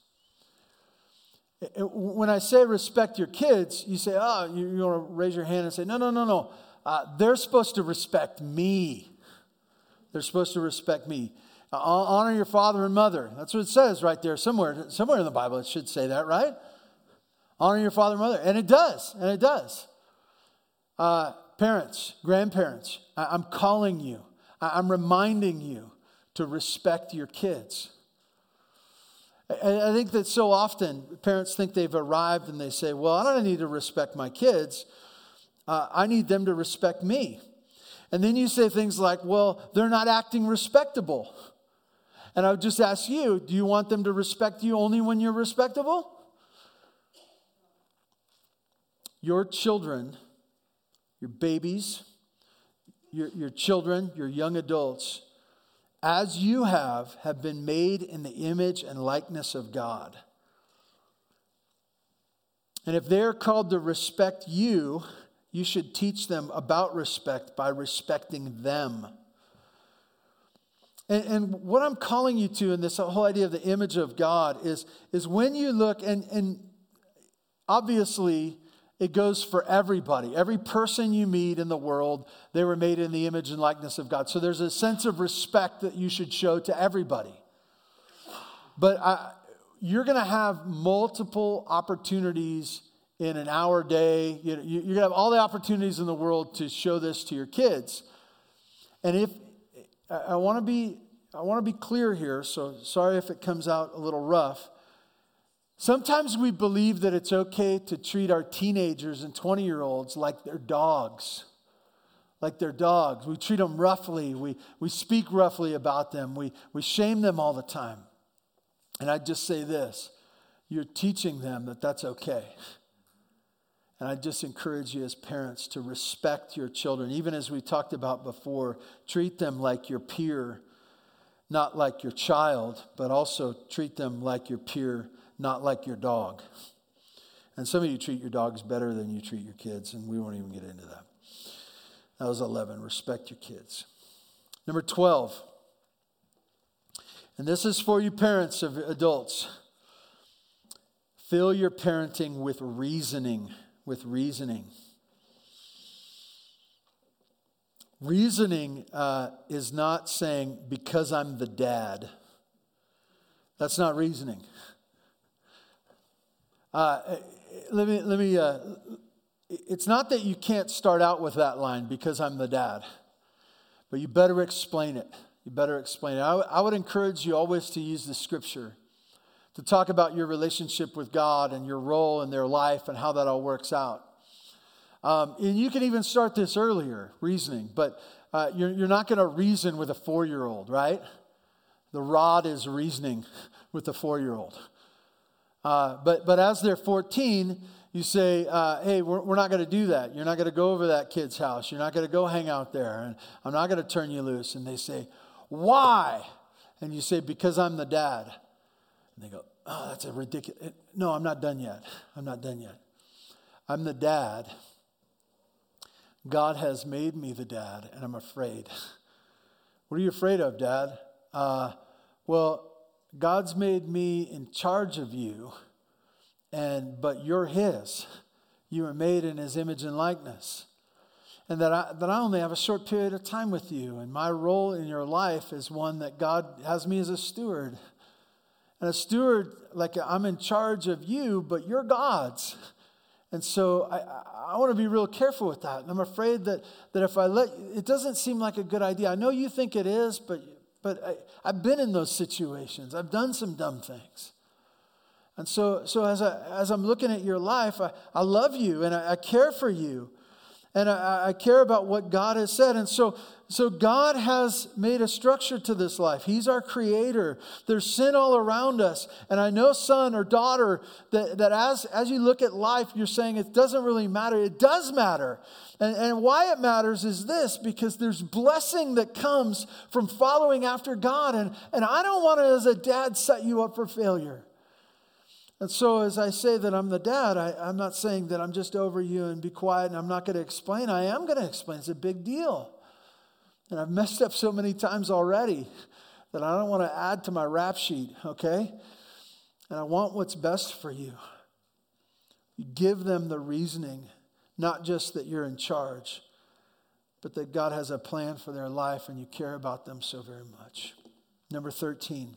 When I say respect your kids, you say, you want to raise your hand and say, no. They're supposed to respect me. They're supposed to respect me. Honor your father and mother. That's what it says right there. Somewhere in the Bible it should say that, right? Honor your father and mother. And it does. Parents, grandparents, I'm calling you. I'm reminding you to respect your kids. I think that so often parents think they've arrived and they say, well, I don't need to respect my kids. I need them to respect me. And then you say things like, well, they're not acting respectable. And I would just ask you, do you want them to respect you only when you're respectable? Your children, your babies, your children, your young adults, as you have been made in the image and likeness of God. And if they're called to respect you, you should teach them about respect by respecting them. And what I'm calling you to in this whole idea of the image of God is when you look, and obviously it goes for everybody. Every person you meet in the world, they were made in the image and likeness of God. So there's a sense of respect that you should show to everybody. But you're going to have multiple opportunities in an hour day. You're going to have all the opportunities in the world to show this to your kids. And if I want to be clear here, so sorry if it comes out a little rough. Sometimes we believe that it's okay to treat our teenagers and 20-year-olds like they're dogs. Like they're dogs. We treat them roughly. We speak roughly about them. We shame them all the time. And I just say this. You're teaching them that that's okay. And I just encourage you as parents to respect your children. Even as we talked about before, treat them like your peer, not like your child, but also treat them like your peer, not like your dog. And some of you treat your dogs better than you treat your kids, and we won't even get into that. That was 11. Respect your kids. Number 12. And this is for you parents of adults. Fill your parenting with reasoning. With reasoning. Reasoning is not saying, because I'm the dad. That's not reasoning. It's not that you can't start out with that line, because I'm the dad. But you better explain it. I would encourage you always to use the scripture to talk about your relationship with God and your role in their life and how that all works out. And you can even start this earlier, reasoning. But you're not going to reason with a 4-year-old, right? The rod is reasoning with the 4-year-old. But as they're 14, you say, hey, we're not going to do that. You're not going to go over that kid's house. You're not going to go hang out there. And I'm not going to turn you loose. And they say, why? And you say, because I'm the dad. And they go, oh, that's a ridiculous. No, I'm not done yet. I'm the dad. God has made me the dad, and I'm afraid. What are you afraid of, Dad? Well, God's made me in charge of you, but you're His. You were made in his image and likeness. And that I only have a short period of time with you. And my role in your life is one that God has me as a steward. And a steward, like I'm in charge of you, but you're God's. And so I want to be real careful with that. And I'm afraid that if I it doesn't seem like a good idea. I know you think it is, but I've been in those situations. I've done some dumb things. And so as I'm looking at your life, I love you and I care for you. And I care about what God has said. And so God has made a structure to this life. He's our creator. There's sin all around us. And I know, son or daughter, that as you look at life, you're saying it doesn't really matter. It does matter. And why it matters is this, because there's blessing that comes from following after God. And I don't want to, as a dad, set you up for failure. And so as I say that I'm the dad, I'm not saying that I'm just over you and be quiet and I'm not going to explain. I am going to explain. It's a big deal. And I've messed up so many times already that I don't want to add to my rap sheet, okay? And I want what's best for you. You give them the reasoning, not just that you're in charge, but that God has a plan for their life and you care about them so very much. Number 13,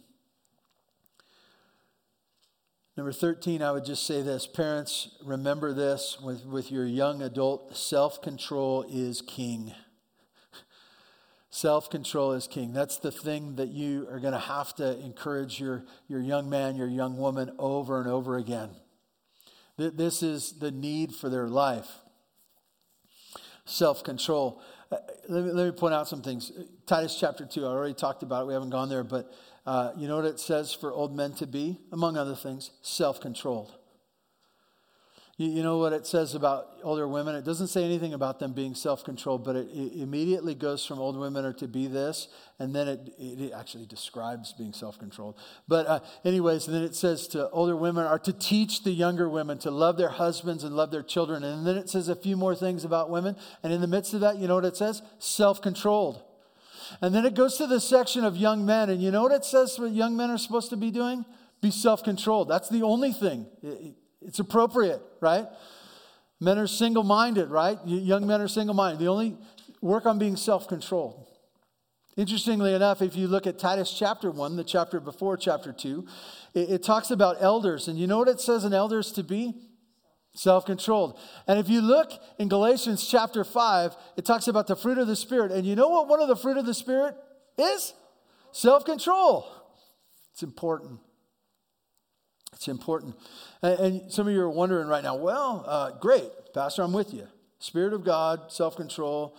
I would just say this. Parents, remember this with your young adult. Self-control is king. Self-control is king. That's the thing that you are going to have to encourage your young man, your young woman over and over again. This is the need for their life. Self-control. Let me point out some things. Titus chapter 2, I already talked about it. We haven't gone there, but you know what it says for old men to be? Among other things, self-controlled. You know what it says about older women? It doesn't say anything about them being self-controlled, but it immediately goes from old women are to be this, and then it actually describes being self-controlled. But anyways, and then it says to older women are to teach the younger women to love their husbands and love their children. And then it says a few more things about women. And in the midst of that, you know what it says? Self-controlled. And then it goes to the section of young men. And you know what it says what young men are supposed to be doing? Be self-controlled. That's the only thing. It's appropriate, right? Men are single-minded, right? Young men are single-minded. They only work on being self-controlled. Interestingly enough, if you look at Titus chapter 1, the chapter before chapter 2, it talks about elders. And you know what it says in elders to be? Self-controlled. And if you look in Galatians chapter 5, it talks about the fruit of the Spirit. And you know what one of the fruit of the Spirit is? Self-control. It's important. It's important. And some of you are wondering right now, well, great, Pastor, I'm with you. Spirit of God, self-control.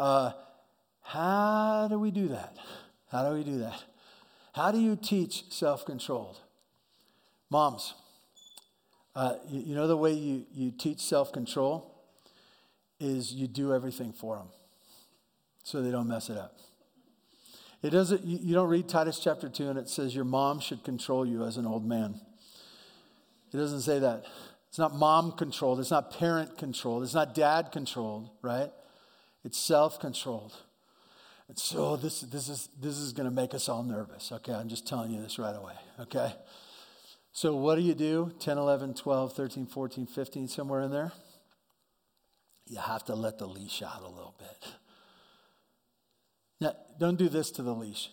How do we do that? How do we do that? How do you teach self-controlled? Moms, you know the way you teach self-control is you do everything for them so they don't mess it up. It doesn't. You don't read Titus chapter 2 and it says your mom should control you as an old man. It doesn't say that. It's not mom controlled. It's not parent controlled. It's not dad controlled, right? It's self-controlled. And so this is going to make us all nervous, okay? I'm just telling you this right away, okay? So what do? 10, 11, 12, 13, 14, 15, somewhere in there? You have to let the leash out a little bit. Now, don't do this to the leash.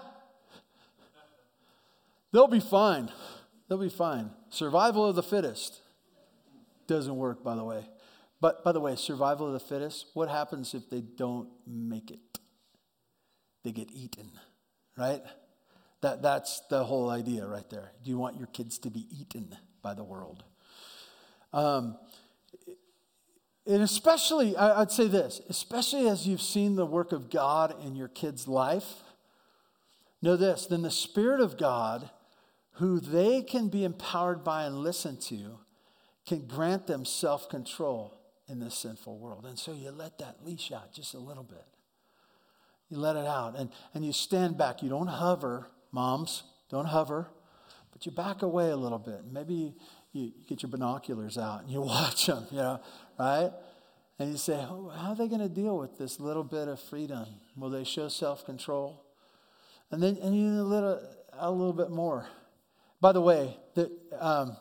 They'll be fine. They'll be fine. Survival of the fittest. Doesn't work, by the way. But, by the way, survival of the fittest, what happens if they don't make it? They get eaten, right? That's the whole idea right there. Do you want your kids to be eaten by the world? And especially, I'd say this, especially as you've seen the work of God in your kid's life, know this, then the Spirit of God, who they can be empowered by and listen to, can grant them self-control in this sinful world. And so you let that leash out just a little bit. You let it out and you stand back. You don't hover, moms, don't hover, but you back away a little bit. Maybe you get your binoculars out and you watch them, right? And you say, how are they going to deal with this little bit of freedom? Will they show self-control? And you let it out a little bit more. By the way,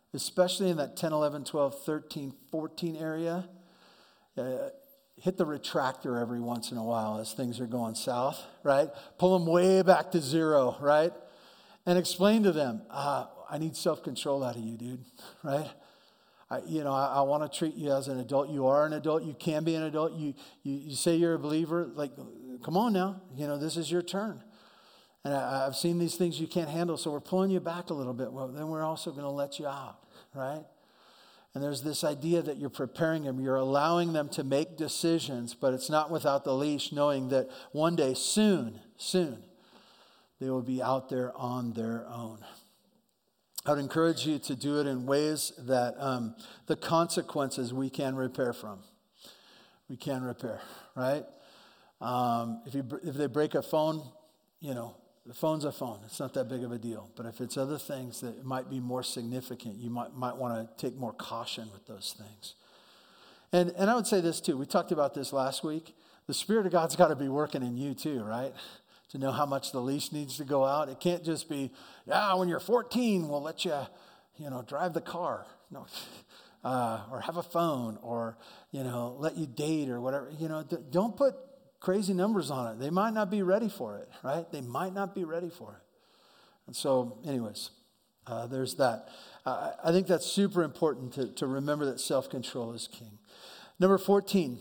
especially in that 10, 11, 12, 13, 14 area. Hit the retractor every once in a while as things are going south, right? Pull them way back to zero, right? And explain to them, I need self-control out of you, dude, right? I want to treat you as an adult. You are an adult. You can be an adult. You say you're a believer. Like, come on now. This is your turn. And I've seen these things you can't handle, so we're pulling you back a little bit. Well, then we're also going to let you out, right? And there's this idea that you're preparing them. You're allowing them to make decisions, but it's not without the leash, knowing that one day, soon, they will be out there on their own. I would encourage you to do it in ways that the consequences we can repair from. We can repair, right? If they break a phone, the phone's a phone. It's not that big of a deal. But if it's other things that might be more significant, you might want to take more caution with those things. And I would say this too. We talked about this last week. The Spirit of God's got to be working in you too, right? To know how much the leash needs to go out. It can't just be, when you're 14, we'll let you, drive the car. No, or have a phone, or, let you date or whatever. Don't put crazy numbers on it. They might not be ready for it, right? They might not be ready for it. And so, anyways, there's that. I think that's super important to remember that self-control is king. Number 14,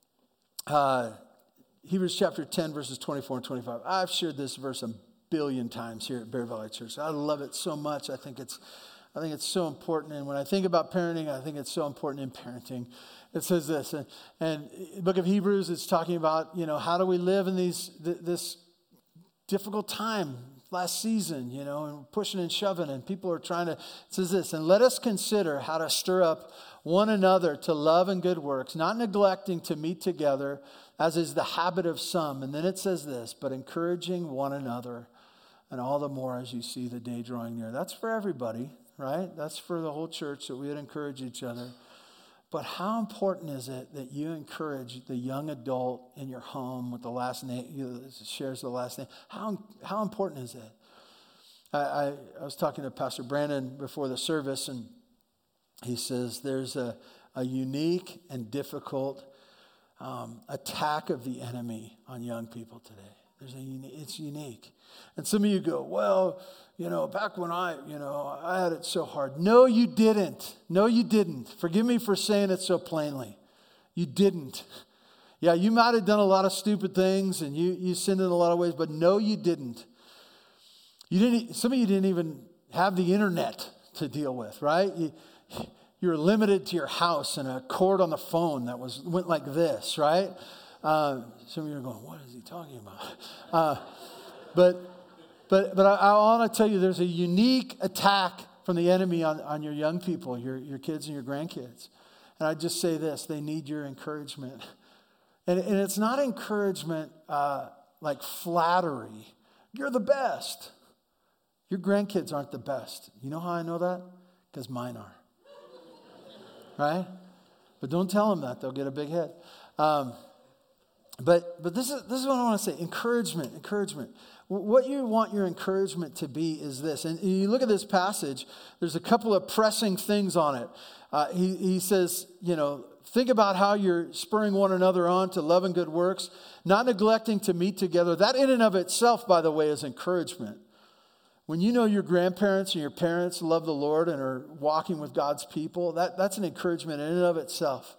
Hebrews chapter 10, verses 24 and 25. I've shared this verse a billion times here at Bear Valley Church. I love it so much. I think it's so important. And when I think about parenting, I think it's so important in parenting. It says this, and the book of Hebrews, it's talking about, how do we live in this difficult time last season, and pushing and shoving, and people are trying to, it says this, and let us consider how to stir up one another to love and good works, not neglecting to meet together, as is the habit of some. And then it says this, but encouraging one another, and all the more as you see the day drawing near. That's for everybody, right? That's for the whole church, that we would encourage each other. But how important is it that you encourage the young adult in your home with the last name, shares the last name? How important is it? I was talking to Pastor Brandon before the service, and he says there's a unique and difficult attack of the enemy on young people today. It's unique. And some of you go, well, back when I had it so hard. No, you didn't. No, you didn't. Forgive me for saying it so plainly. You didn't. Yeah, you might have done a lot of stupid things and you sinned in a lot of ways, but no, you didn't. Some of you didn't even have the internet to deal with, right? You were limited to your house and a cord on the phone that went like this, right? Some of you are going, what is he talking about? But I want to tell you, there's a unique attack from the enemy on your young people, your kids and your grandkids. And I just say this, they need your encouragement. And it's not encouragement like flattery. You're the best. Your grandkids aren't the best. You know how I know that? Because mine are. Right? But don't tell them that. They'll get a big head. But this is what I want to say. Encouragement. What you want your encouragement to be is this. And you look at this passage, there's a couple of pressing things on it. He says, think about how you're spurring one another on to love and good works, not neglecting to meet together. That in and of itself, by the way, is encouragement. When you know your grandparents and your parents love the Lord and are walking with God's people, that's an encouragement in and of itself.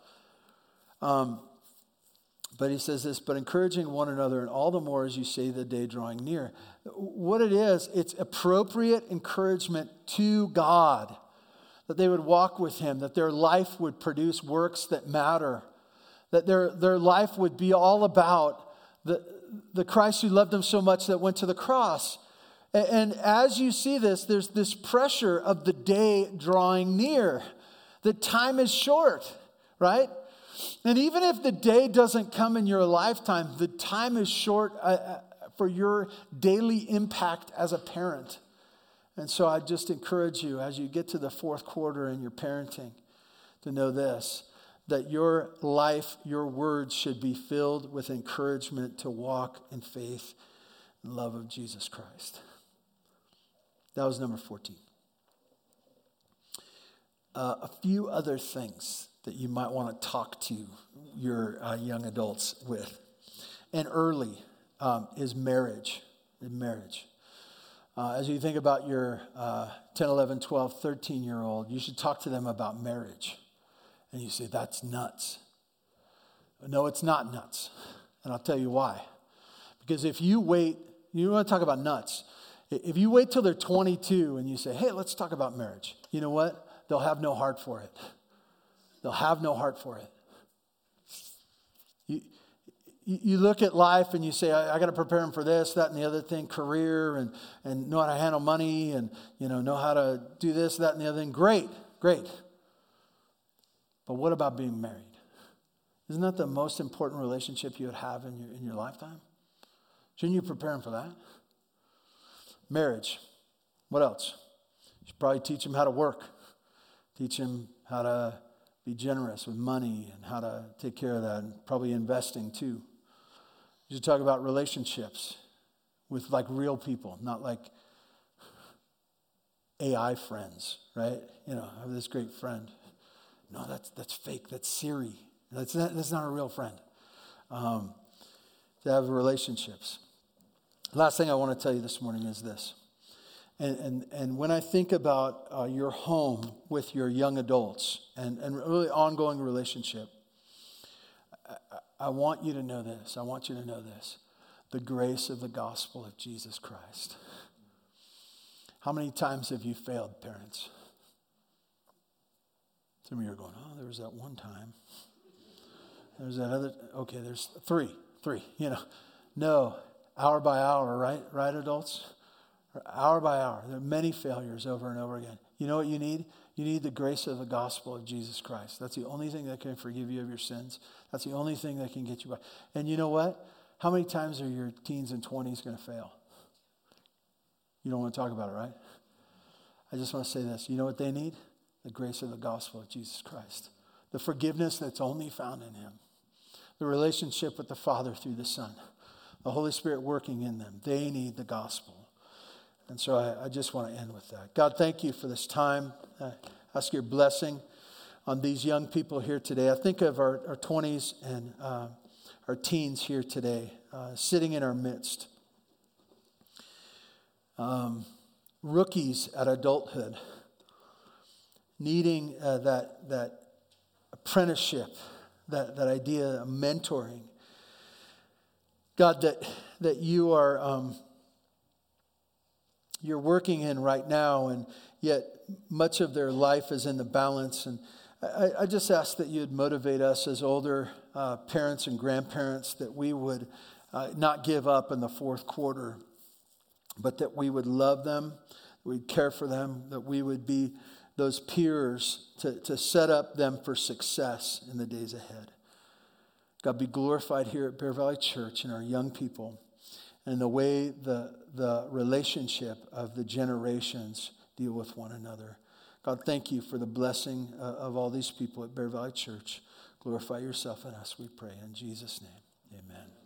But he says this, but encouraging one another, and all the more as you see the day drawing near. What it is, it's appropriate encouragement to God, that they would walk with him, that their life would produce works that matter, that their life would be all about the Christ who loved them so much that went to the cross. And as you see this, there's this pressure of the day drawing near. The time is short, right? And even if the day doesn't come in your lifetime, the time is short for your daily impact as a parent. And so I just encourage you, as you get to the fourth quarter in your parenting, to know this, that your life, your words should be filled with encouragement to walk in faith and love of Jesus Christ. That was number 14. a few other things that you might want to talk to your young adults with. And early is marriage. As you think about your 10, 11, 12, 13-year-old, you should talk to them about marriage. And you say, that's nuts. No, it's not nuts. And I'll tell you why. Because if you wait, you want to talk about nuts. If you wait till they're 22 and you say, hey, let's talk about marriage, you know what? They'll have no heart for it. They'll have no heart for it. You look at life and you say, I got to prepare them for this, that, and the other thing, career, and know how to handle money, and know how to do this, that, and the other thing. Great. But what about being married? Isn't that the most important relationship you would have in your lifetime? Shouldn't you prepare them for that? Marriage. What else? You should probably teach them how to work. Teach them how to be generous with money and how to take care of that, and probably investing too. You should talk about relationships with like real people, not like AI friends, right? I have this great friend. No, that's fake. That's Siri. That's not a real friend. To have relationships. Last thing I want to tell you this morning is this. And when I think about your home with your young adults and really ongoing relationship, I want you to know this. The grace of the gospel of Jesus Christ. How many times have you failed, parents? Some of you are going, oh, there was that one time. There's that other, okay, there's three, No, hour by hour, right, adults? Hour by hour. There are many failures over and over again. You know what you need? You need the grace of the gospel of Jesus Christ. That's the only thing that can forgive you of your sins. That's the only thing that can get you by. And you know what? How many times are your teens and 20s going to fail? You don't want to talk about it, right? I just want to say this. You know what they need? The grace of the gospel of Jesus Christ. The forgiveness that's only found in him. The relationship with the Father through the Son. The Holy Spirit working in them. They need the gospel. And so I just want to end with that. God, thank you for this time. I ask your blessing on these young people here today. I think of our 20s and our teens here today, sitting in our midst. Rookies at adulthood, needing that apprenticeship, that idea of mentoring. God, that you are you're working in right now, and yet much of their life is in the balance. And I just ask that you'd motivate us as older parents and grandparents, that we would not give up in the fourth quarter, but that we would love them, we'd care for them, that we would be those peers to set up them for success in the days ahead. God, be glorified here at Bear Valley Church and our young people, and the way the relationship of the generations deal with one another. God, thank you for the blessing of all these people at Bear Valley Church. Glorify yourself in us, we pray. In Jesus' name, amen.